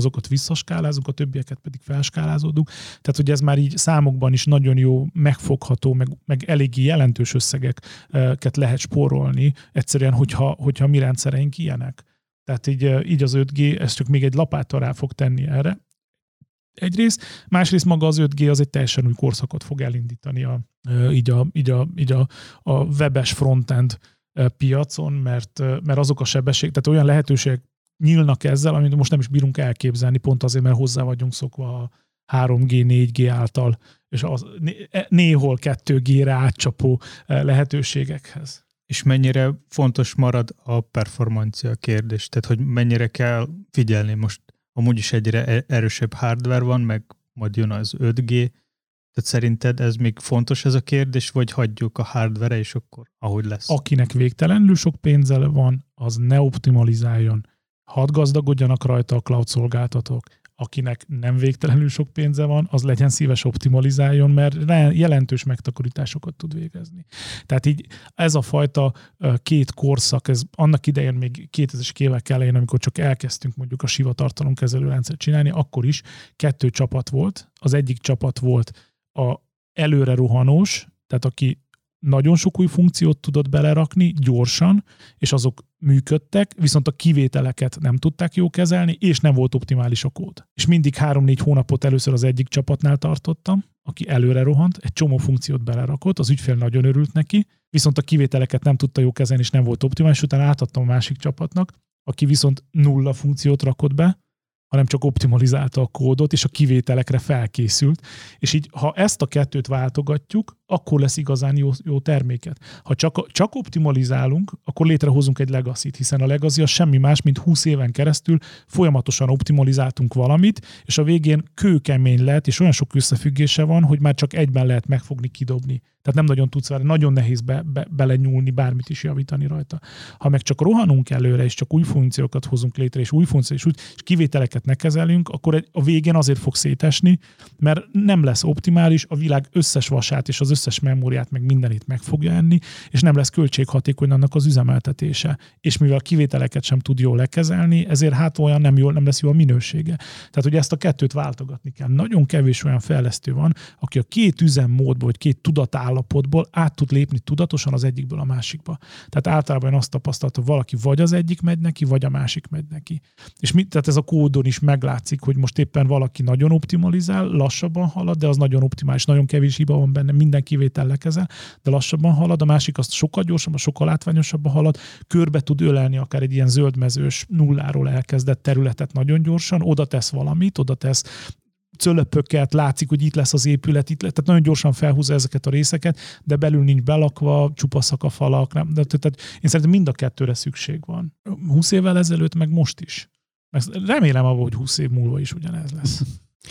visszaskálázunk, a többieket pedig felskálázódunk. Tehát, hogy ez már így számokban is nagyon jó, megfogható, meg, meg eléggé jelentős összegeket lehet spórolni, egyszerűen, hogyha, hogyha mi rendszereink ilyenek. Tehát így, így az öt G, ez csak még egy lapáttal rá fog tenni erre. Egyrészt, másrészt maga az öt G az egy teljesen új korszakot fog elindítani a, így, a, így, a, így a, a webes frontend piacon, mert, mert azok a sebesség, tehát olyan lehetőségek nyílnak ezzel, amit most nem is bírunk elképzelni, pont azért, mert hozzá vagyunk szokva a három G, négy G által, és az, néhol kettő G-re átcsapó lehetőségekhez. És mennyire fontos marad a performancia kérdés? Tehát, hogy mennyire kell figyelni most? Amúgy is egyre erősebb hardware van, meg majd jön az öt G. Tehát szerinted ez még fontos ez a kérdés, vagy hagyjuk a hardware-re, és akkor ahogy lesz? Akinek végtelenül sok pénze van, az ne optimalizáljon. Hadd gazdagodjanak rajta a cloud szolgáltatók. Akinek nem végtelenül sok pénze van, az legyen szíves optimalizáljon, mert jelentős megtakarításokat tud végezni. Tehát így ez a fajta két korszak, ez annak idején még kétezres évek elején, amikor csak elkezdtünk mondjuk a Siva tartalomkezelő rendszert csinálni, akkor is kettő csapat volt. Az egyik csapat volt a előre rohanós, tehát aki nagyon sok új funkciót tudott belerakni gyorsan, és azok működtek, viszont a kivételeket nem tudták jól kezelni, és nem volt optimális a kód. És mindig három-négy hónapot először az egyik csapatnál tartottam, aki előre rohant, egy csomó funkciót belerakott, az ügyfél nagyon örült neki, viszont a kivételeket nem tudta jól kezelni, és nem volt optimális, utána átadtam a másik csapatnak, aki viszont nulla funkciót rakott be, hanem csak optimalizálta a kódot, és a kivételekre felkészült. És így, ha ezt a kettőt váltogatjuk, akkor lesz igazán jó, jó terméket. Ha csak, csak optimalizálunk, akkor létrehozunk egy legacy-t, hiszen a legacy az semmi más, mint húsz éven keresztül folyamatosan optimalizáltunk valamit, és a végén kőkemény lett, és olyan sok összefüggése van, hogy már csak egyben lehet megfogni, kidobni. Tehát nem nagyon tudsz vele, nagyon nehéz be, be, belenyúlni, bármit is javítani rajta. Ha meg csak rohanunk előre, és csak új funkciókat hozunk létre, és új funkciókat, és, úgy, és kivételeket ne kezelünk, akkor a végén azért fog szétesni, mert nem lesz optimális, a világ összes vasát és az összes memóriát, meg mindenit meg fogja enni, és nem lesz költséghatékony annak az üzemeltetése. És mivel a kivételeket sem tud jól lekezelni, ezért hát olyan nem, jól, nem lesz jó a minősége. Tehát, hogy ezt a kettőt váltogatni kell. Nagyon kevés olyan fejlesztő van, aki a két üzemmódból, vagy két tudatállapotból át tud lépni tudatosan az egyikből a másikba. Tehát általában azt tapasztaltam, hogy valaki vagy az egyik megy neki, vagy a másik megy neki. És mit, tehát ez a kódon is meglátszik, hogy most éppen valaki nagyon optimalizál, lassabban halad, de az nagyon optimális, nagyon kevés hiba van benne, minden kivétel lekezel, de lassabban halad, a másik az sokkal gyorsabban, sokkal látványosabban halad, körbe tud ölelni akár egy ilyen zöldmezős nulláról elkezdett területet nagyon gyorsan, oda tesz valamit, oda tesz cölöpöket, látszik, hogy itt lesz az épület, itt lesz, tehát nagyon gyorsan felhúzza ezeket a részeket, de belül nincs belakva, csupaszak a falak, nem, de, tehát én szerintem mind a kettőre szükség van. húsz évvel ezelőtt, meg most is. Remélem abban, hogy húsz év múlva is ugyanez lesz.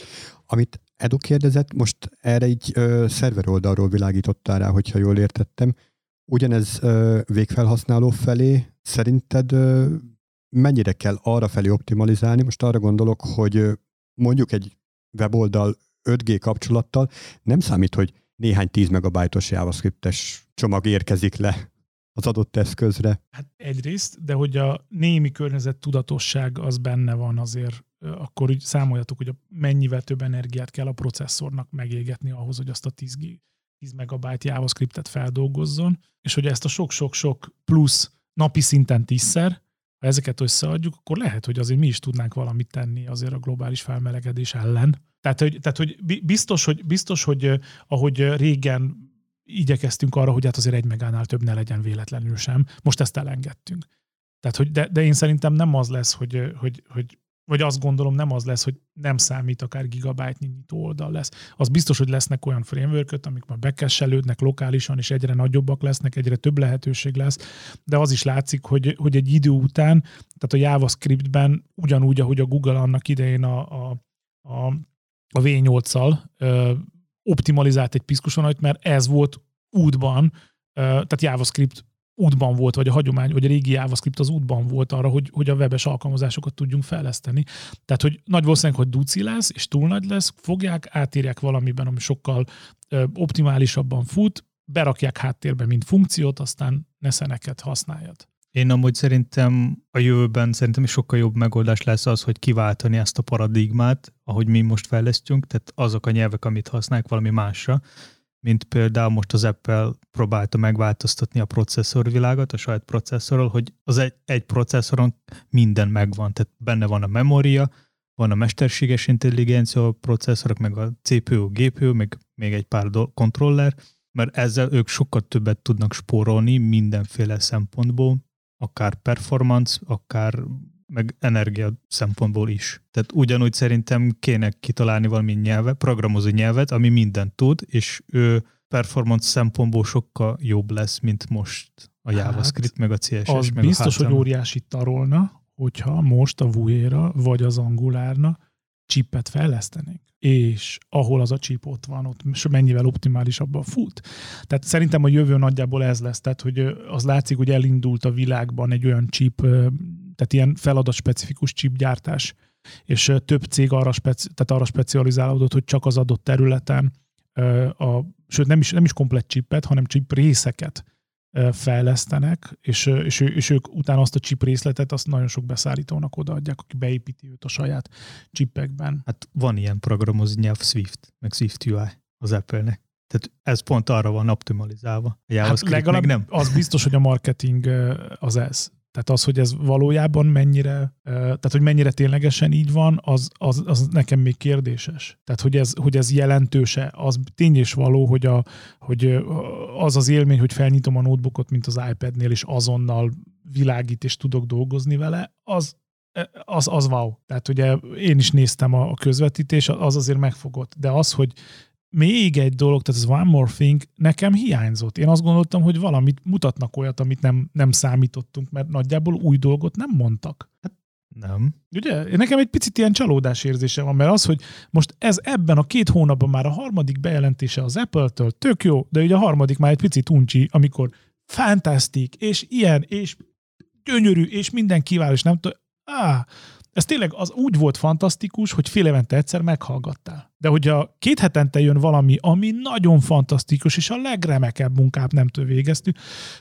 Amit Edu kérdezett, most erre így ö, szerver oldalról világítottál rá, hogyha jól értettem. Ugyanez ö, végfelhasználó felé szerinted ö, mennyire kell arra felé optimalizálni? Most arra gondolok, hogy ö, mondjuk egy weboldal öt G kapcsolattal nem számít, hogy néhány tíz megabájtos JavaScriptes csomag érkezik le az adott eszközre. Hát egyrészt, de hogy a némi környezet tudatosság az benne van azért, akkor úgy számoljatok, hogy a mennyivel több energiát kell a processzornak megégetni ahhoz, hogy azt a tíz megabyte JavaScriptet feldolgozzon, és hogy ezt a sok-sok-sok plusz napi szinten tízszer, ha ezeket összeadjuk, akkor lehet, hogy azért mi is tudnánk valamit tenni azért a globális felmelegedés ellen. Tehát, hogy, tehát, hogy biztos, hogy, biztos, hogy ahogy régen igyekeztünk arra, hogy hát azért egy megánál több ne legyen véletlenül sem. Most ezt elengedtünk. Tehát, hogy de, de én szerintem nem az lesz, hogy, hogy, hogy vagy azt gondolom, nem az lesz, hogy nem számít, akár gigabyte nyitó oldal lesz. Az biztos, hogy lesznek olyan framework-ök, amik már bekesselődnek lokálisan, és egyre nagyobbak lesznek, egyre több lehetőség lesz, de az is látszik, hogy, hogy egy idő után, tehát a JavaScriptben ugyanúgy, ahogy a Google annak idején a, a, a, a vé nyolccal ö, optimalizált egy piszkusonanyt, mert ez volt útban, ö, tehát JavaScript útban volt, vagy a hagyomány, vagy a régi JavaScript az útban volt arra, hogy, hogy a webes alkalmazásokat tudjunk fejleszteni. Tehát, hogy nagy valószínűleg, hogy duci lesz, és túl nagy lesz, fogják, átírják valamiben, ami sokkal ö, optimálisabban fut, berakják háttérbe, mint funkciót, aztán ne szeneket használjad. Én amúgy szerintem a jövőben szerintem is sokkal jobb megoldás lesz az, hogy kiváltani ezt a paradigmát, ahogy mi most fejlesztünk, tehát azok a nyelvek, amit használják valami másra, mint például most az Apple próbálta megváltoztatni a processzorvilágot, a saját processzorról, hogy az egy, egy processzoron minden megvan, tehát benne van a memória, van a mesterséges intelligencia, a processzorok, meg a cé pé u, gé pé u, meg még egy pár do- kontroller, mert ezzel ők sokkal többet tudnak spórolni mindenféle szempontból, akár performance, akár meg energia szempontból is. Tehát ugyanúgy szerintem kéne kitalálni valami nyelvet, programozó nyelvet, ami mindent tud, és ő performance szempontból sokkal jobb lesz, mint most a JavaScript, hát, meg a cé es es, az meg biztos, a hogy óriási tarolna, hogyha most a Vue-ra vagy az Angularna chipet fejlesztenénk, és ahol az a chip ott van, ott mennyivel optimálisabban fut. Tehát szerintem a jövő nagyjából ez lesz, tehát hogy az látszik, hogy elindult a világban egy olyan chip, tehát ilyen feladatspecifikus chipgyártás, és több cég arra, speci- tehát arra specializálódott, hogy csak az adott területen, a, sőt nem is, nem is komplett chipet, hanem chip részeket fejlesztenek, és, és, és ők utána azt a chip részletet azt nagyon sok beszállítónak odaadják, aki beépíti őt a saját chipekben. Hát van ilyen programozó nyelv Swift, meg Swift u i az Apple-nek. Tehát ez pont arra van optimalizálva. A JavaScript hát legalább meg nem. Az biztos, hogy a marketing az ez. Tehát az, hogy ez valójában mennyire, tehát hogy mennyire ténylegesen így van, az, az, az nekem még kérdéses. Tehát, hogy ez, hogy ez jelentőse, az tény és való, hogy, a, hogy az az élmény, hogy felnyitom a notebookot, mint az iPadnél, és azonnal világít, és tudok dolgozni vele, az, az, az wow. Tehát ugye én is néztem a, a közvetítés, az azért megfogott. De az, hogy még egy dolog, tehát ez one more thing, nekem hiányzott. Én azt gondoltam, hogy valamit mutatnak olyat, amit nem, nem számítottunk, mert nagyjából új dolgot nem mondtak. Hát nem. Ugye? Nekem egy picit ilyen csalódás érzése van, mert az, hogy most ez ebben a két hónapban már a harmadik bejelentése az Apple-től tök jó, de ugye a harmadik már egy picit uncsi, amikor fantasztik, és ilyen, és gyönyörű, és minden kiváló, és nem tudom, áh, ez tényleg az úgy volt fantasztikus, hogy fél évente egyszer meghallgattál. De hogyha két hetente jön valami, ami nagyon fantasztikus, és a legremekebb munkát nem től végeztük,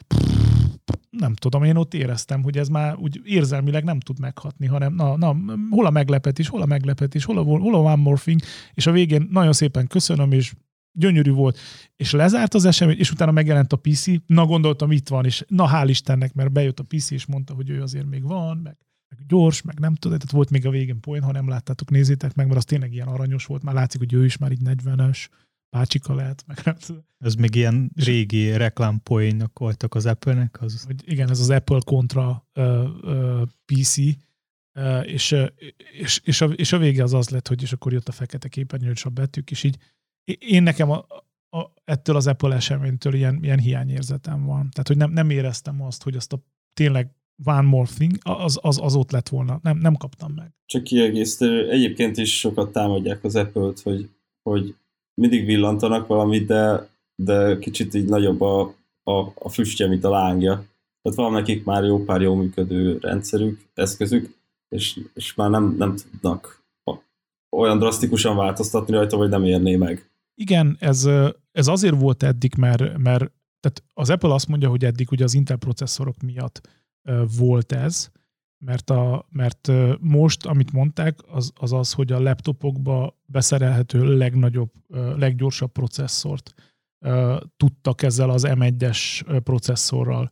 nem tudom, én ott éreztem, hogy ez már úgy érzelmileg nem tud meghatni, hanem na, na hol a meglepetés, hol a meglepetés, hol a, hol a one more thing, és a végén nagyon szépen köszönöm, és gyönyörű volt, és lezárt az esemény, és utána megjelent a pé cé, na gondoltam, itt van, és na hál' Istennek, mert bejött a pé cé, és mondta, hogy ő azért még van, meg meg gyors, meg nem tudom, tehát volt még a végén poén, ha nem láttátok, nézzétek meg, mert az tényleg ilyen aranyos volt, már látszik, hogy ő is már így negyvenes, bácsika lehet, meg nem tudom. Ez még ilyen régi reklámpoénok voltak az Apple-nek. Az... Hogy igen, ez az Apple kontra uh, uh, pé cé, uh, és, uh, és, és, a, és a vége az az lett, hogy és akkor jött a fekete képernyő, és a betűk, és így én nekem a, a, ettől az Apple eseménytől ilyen, ilyen hiányérzetem van. Tehát, hogy nem, nem éreztem azt, hogy azt a tényleg one more thing, az, az, az ott lett volna. Nem, nem kaptam meg. Csak kiegészítő, egyébként is sokat támadják az Apple-t, hogy, hogy mindig villantanak valamit, de, de kicsit így nagyobb a, a, a füstje, mint a lángja. Tehát van nekik már jó pár jó működő rendszerük, eszközük, és, és már nem, nem tudnak olyan drasztikusan változtatni rajta, vagy nem érné meg. Igen, ez, ez azért volt eddig, mert, mert tehát az Apple azt mondja, hogy eddig ugye az Intel processzorok miatt volt ez, mert, a, mert most, amit mondták, az, az az, hogy a laptopokba beszerelhető legnagyobb, leggyorsabb processzort tudtak ezzel az em egyes processzorral.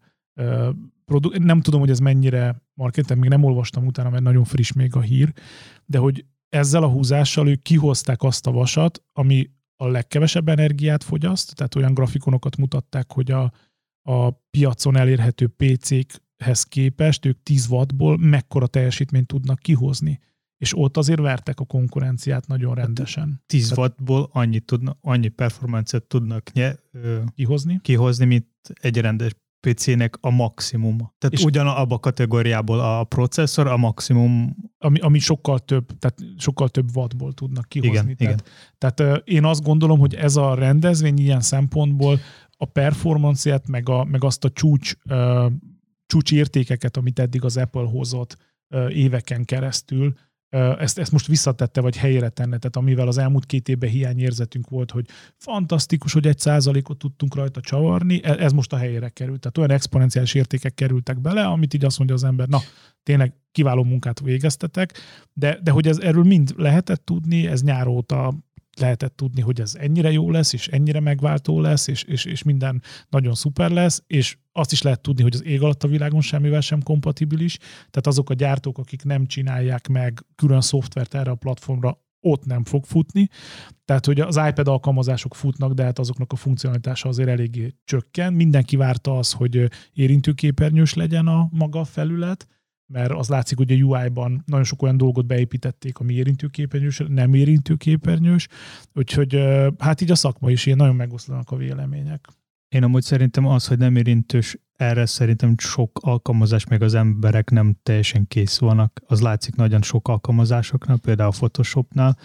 Nem tudom, hogy ez mennyire marketing, még nem olvastam utána, mert nagyon friss még a hír, de hogy ezzel a húzással ők kihozták azt a vasat, ami a legkevesebb energiát fogyaszt, tehát olyan grafikonokat mutatták, hogy a, a piacon elérhető pé cékhez képest ők tíz wattból mekkora teljesítményt tudnak kihozni. És ott azért vertek a konkurenciát nagyon rendesen. tíz wattból annyi, tudna, annyi performancet tudnak nye, ö, kihozni? kihozni, mint egy rendes pé cének a maximum. Tehát ugyanabba a kategóriából a processzor a maximum. Ami, ami sokkal több, tehát sokkal több wattból tudnak kihozni. Igen, tehát, igen. tehát én azt gondolom, hogy ez a rendezvény ilyen szempontból a performanciát, meg, a, meg azt a csúcs, uh, csúcs értékeket, amit eddig az Apple hozott uh, éveken keresztül, ezt, ezt most visszatette, vagy helyére tenne, tehát amivel az elmúlt két évben hiányérzetünk volt, hogy fantasztikus, hogy egy százalékot tudtunk rajta csavarni, ez most a helyére került. Tehát olyan exponenciális értékek kerültek bele, amit így azt mondja az ember, na, tényleg kiváló munkát végeztetek, de, de hogy ez erről mind lehetett tudni, ez nyár óta lehetett tudni, hogy ez ennyire jó lesz, és ennyire megváltó lesz, és, és, és minden nagyon szuper lesz, és azt is lehet tudni, hogy az ég alatt a világon semmivel sem kompatibilis, tehát azok a gyártók, akik nem csinálják meg külön szoftvert erre a platformra, ott nem fog futni. Tehát, hogy az iPad alkalmazások futnak, de hát azoknak a funkcionalitása azért eléggé csökken. Mindenki várta az, hogy érintőképernyős legyen a maga felület, mert az látszik, hogy a u i-ban nagyon sok olyan dolgot beépítették, ami érintőképernyős, nem érintőképernyős, úgyhogy hát így a szakma is ilyen nagyon megoszlanak a vélemények. Én amúgy szerintem az, hogy nem érintős, erre szerintem sok alkalmazás, még az emberek nem teljesen kész vannak. Az látszik nagyon sok alkalmazásoknál, például a Photoshopnál,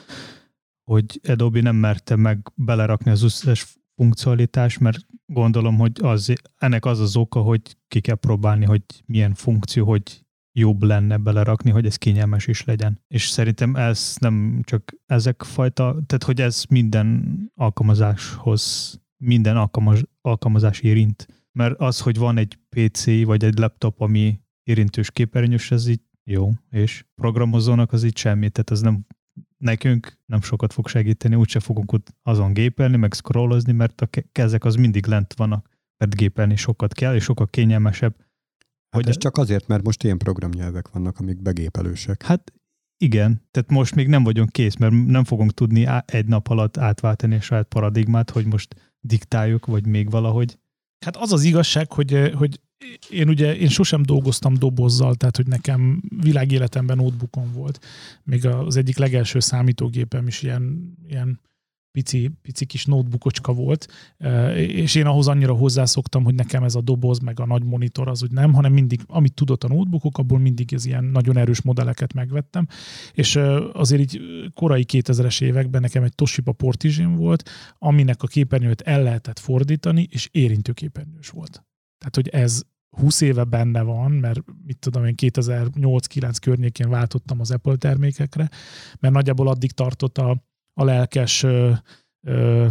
hogy Adobe nem merte meg belerakni az összes funkcionalitást, mert gondolom, hogy az, ennek az az oka, hogy ki kell próbálni, hogy milyen funkció, hogy jobb lenne belerakni, hogy ez kényelmes is legyen. És szerintem ez nem csak ezek fajta, tehát hogy ez minden alkalmazáshoz, minden alkalmaz, alkalmazás érint. Mert az, hogy van egy pé cé vagy egy laptop, ami érintős képernyős, ez így jó, és programozónak az így semmi, tehát az nem, nekünk nem sokat fog segíteni, úgyse fogunk ott azon gépelni, meg scrollozni, mert a kezek az mindig lent vannak, mert gépelni sokat kell, és sokkal kényelmesebb. Hát ez csak azért, mert most ilyen programnyelvek vannak, amik begépelősek. Hát igen, tehát most még nem vagyunk kész, mert nem fogunk tudni egy nap alatt átváltani a saját paradigmát, hogy most diktáljuk, vagy még valahogy. Hát az az igazság, hogy, hogy én ugye én sosem dolgoztam dobozzal, tehát hogy nekem világéletemben notebookom volt. Még az egyik legelső számítógépem is ilyen, ilyen pici, pici kis notebookocska volt, és én ahhoz annyira hozzászoktam, hogy nekem ez a doboz, meg a nagy monitor az úgy nem, hanem mindig, amit tudott a notebookok, abból mindig ez ilyen nagyon erős modelleket megvettem, és azért így korai kétezres években nekem egy Toshiba Portigin volt, aminek a képernyőt el lehetett fordítani, és érintőképernyős volt. Tehát, hogy ez húsz éve benne van, mert mit tudom én, kétezer-nyolc-kilenc környékén váltottam az Apple termékekre, mert nagyjából addig tartott a a lelkes ö, ö,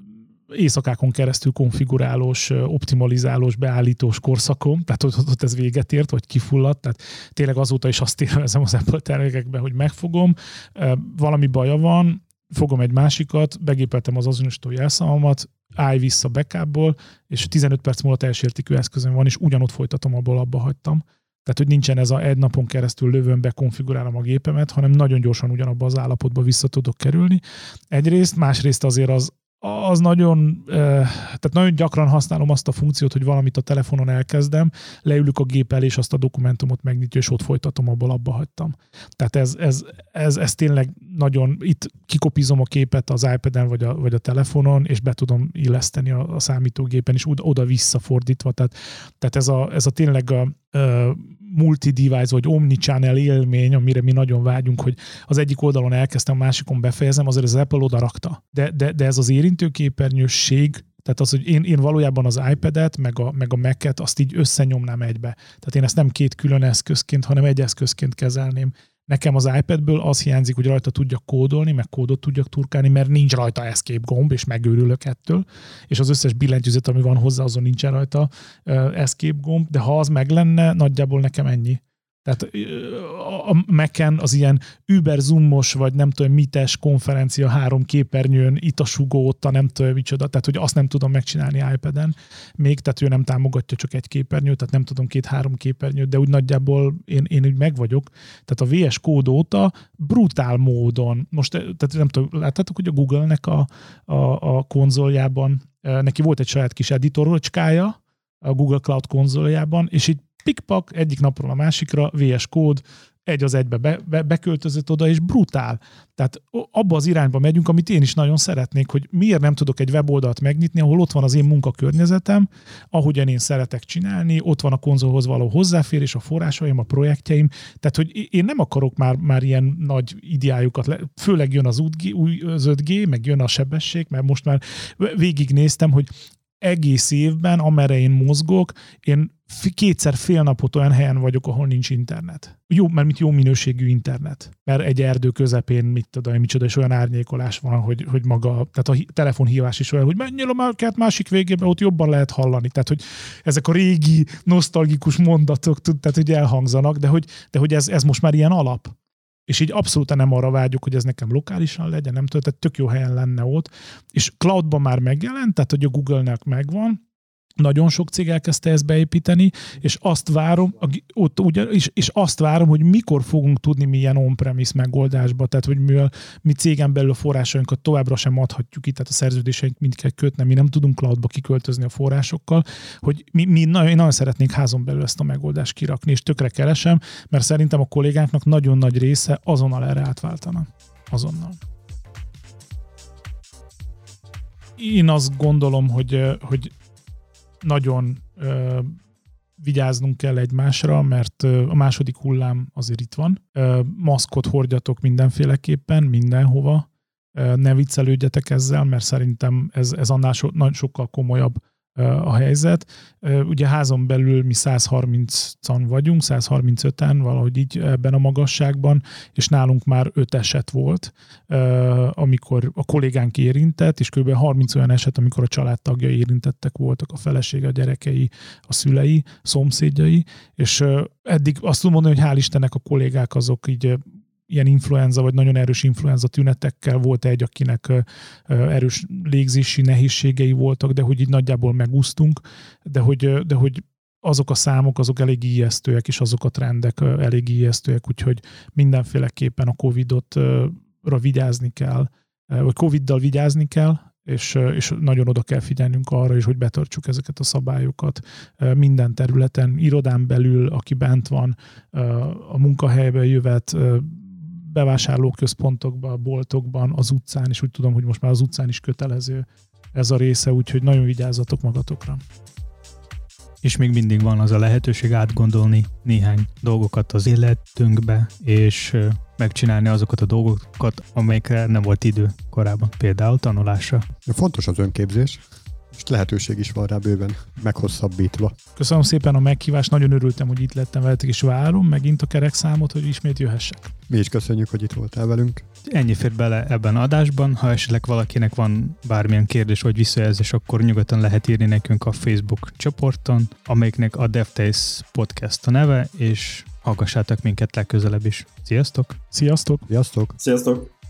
éjszakákon keresztül konfigurálós, optimalizálós, beállítós korszakom, tehát ott, ott ez véget ért, vagy kifulladt, tehát tényleg azóta is azt élvezem az Apple termékekben, hogy megfogom, valami baja van, fogom egy másikat, begépeltem az azonosító jelszavamat, állj vissza backupból, és tizenöt perc múlva teljes értékű eszközöm van, és ugyanott folytatom, abból abba hagytam. Tehát, hogy nincsen ez a egy napon keresztül lövöm be, konfigurálom a gépemet, hanem nagyon gyorsan ugyanabba az állapotba vissza tudok kerülni. Egyrészt, másrészt azért az, az nagyon, tehát nagyon gyakran használom azt a funkciót, hogy valamit a telefonon elkezdem, leülök a gép elé, és azt a dokumentumot megnyitja, és ott folytatom, abból abba hagytam. Tehát ez, ez, ez, ez tényleg nagyon, itt kikopizom a képet az iPad-en vagy a, vagy a telefonon, és be tudom illeszteni a, a számítógépen, és oda-vissza fordítva. Tehát, tehát ez, a, ez a tényleg a uh, multi-device vagy omnichannel élmény, amire mi nagyon vágyunk, hogy az egyik oldalon elkezdtem, a másikon befejezem, azért az Apple oda rakta. De, de, de ez az érintőképernyősség, tehát az, hogy én, én valójában az iPad-et, meg a, meg a Mac-et, azt így összenyomnám egybe. Tehát én ezt nem két külön eszközként, hanem egy eszközként kezelném. Nekem az iPadből az hiányzik, hogy rajta tudjak kódolni, meg kódot tudjak turkálni, mert nincs rajta escape gomb, és megőrülök ettől, és az összes billentyűzet, ami van hozzá, azon nincsen rajta uh, escape gomb, de ha az meg lenne, nagyjából nekem ennyi. Tehát a Mac-en az ilyen Uber Zoom-os, vagy nem tudom, mites konferencia három képernyőn, itt a sugó, ott a nem tudom micsoda, tehát hogy azt nem tudom megcsinálni iPad-en még, tehát ő nem támogatja csak egy képernyőt, tehát nem tudom két-három képernyőt, de úgy nagyjából én, én úgy meg vagyok. Tehát a vé es Code óta brutál módon, most tehát nem tudom, láttátok, hogy a Google-nek a, a, a konzoljában neki volt egy saját kis editorocskája a Google Cloud konzoljában, és így pikpak, egyik napról a másikra, vé es Code, egy az egybe be, be, beköltözött oda, és brutál. Tehát abba az irányba megyünk, amit én is nagyon szeretnék, hogy miért nem tudok egy weboldalt megnyitni, ahol ott van az én munkakörnyezetem, ahogyan én szeretek csinálni, ott van a konzolhoz való hozzáférés, a forrásaim, a projektjeim, tehát hogy én nem akarok már, már ilyen nagy ideájukat, le, főleg jön az, új, az öt G, meg jön a sebesség, mert most már végignéztem, hogy egész évben, amerre én mozgok, én kétszer fél napot olyan helyen vagyok, ahol nincs internet. Jó, mert mit jó minőségű internet. Mert egy erdő közepén, mit tudom, micsoda, és olyan árnyékolás van, hogy, hogy maga, tehát a telefonhívás is olyan, hogy menjél a kert másik végében, ott jobban lehet hallani. Tehát, hogy ezek a régi, nosztalgikus mondatok, tehát, hogy elhangzanak, de hogy, de hogy ez, ez most már ilyen alap. És így abszolút nem arra vágyok, hogy ez nekem lokálisan legyen, nem tudom, tehát tök jó helyen lenne ott. És cloudban már megjelent, tehát hogy a Google-nek megvan, nagyon sok cég elkezdte ezt beépíteni, és azt várom, ott ugye, és, és azt várom, hogy mikor fogunk tudni milyen on-premise megoldásba, tehát hogy mivel mi cégen belül a forrásainkat továbbra sem adhatjuk itt, tehát a szerződéseink mind kell kötni, mi nem tudunk cloudba kiköltözni a forrásokkal, hogy mi, mi nagyon, én nagyon szeretnénk házon belül ezt a megoldást kirakni, és tökre keresem, mert szerintem a kollégánknak nagyon nagy része azonnal erre átváltana. Azonnal. Én azt gondolom, hogy, hogy nagyon ö, vigyáznunk kell egymásra, mert ö, a második hullám azért itt van. Ö, maszkot hordjatok mindenféleképpen, mindenhova. Ö, ne viccelődjetek ezzel, mert szerintem ez, ez annál so, nagyon sokkal komolyabb ö, a helyzet. Ö, ugye házon belül mi száz harmincan vagyunk, száz harmincöten valahogy így ebben a magasságban, és nálunk már öt eset volt, ö, amikor a kollégánk érintett, és kb. harminc olyan eset, amikor a családtagjai érintettek voltak, a felesége, a gyerekei, a szülei, szomszédjai, és ö, eddig azt tudom mondani, hogy hál' Istennek a kollégák azok így ilyen influenza, vagy nagyon erős influenza tünetekkel, volt egy, akinek erős légzési nehézségei voltak, de hogy így nagyjából megúsztunk, de hogy, de hogy azok a számok, azok elég ijesztőek, és azok a trendek elég ijesztőek, úgyhogy mindenféleképpen a Covidot-ra vigyázni kell, vagy Coviddal vigyázni kell, és, és nagyon oda kell figyelnünk arra is, hogy betartsuk ezeket a szabályokat minden területen, irodán belül, aki bent van, a munkahelybe jövet, bevásárlóközpontokban, boltokban, az utcán, és úgy tudom, hogy most már az utcán is kötelező ez a része, úgyhogy nagyon vigyázzatok magatokra. És még mindig van az a lehetőség átgondolni néhány dolgokat az életünkbe, és megcsinálni azokat a dolgokat, amelyekre nem volt idő korábban, például tanulásra. Fontos az önképzés, és lehetőség is van rá bőven, meghosszabbítva. Köszönöm szépen a meghívást, nagyon örültem, hogy itt lettem veletek, és várom megint a kerekszámot, hogy ismét jöhessek. Mi is köszönjük, hogy itt voltál velünk. Ennyi fér bele ebben az adásban. Ha esetleg valakinek van bármilyen kérdés vagy visszajelzés, akkor nyugodtan lehet írni nekünk a Facebook csoporton, amelyiknek a DevTales Podcast a neve, és hallgassátok minket legközelebb is. Sziasztok! Sziasztok! Sziasztok! Sziasztok!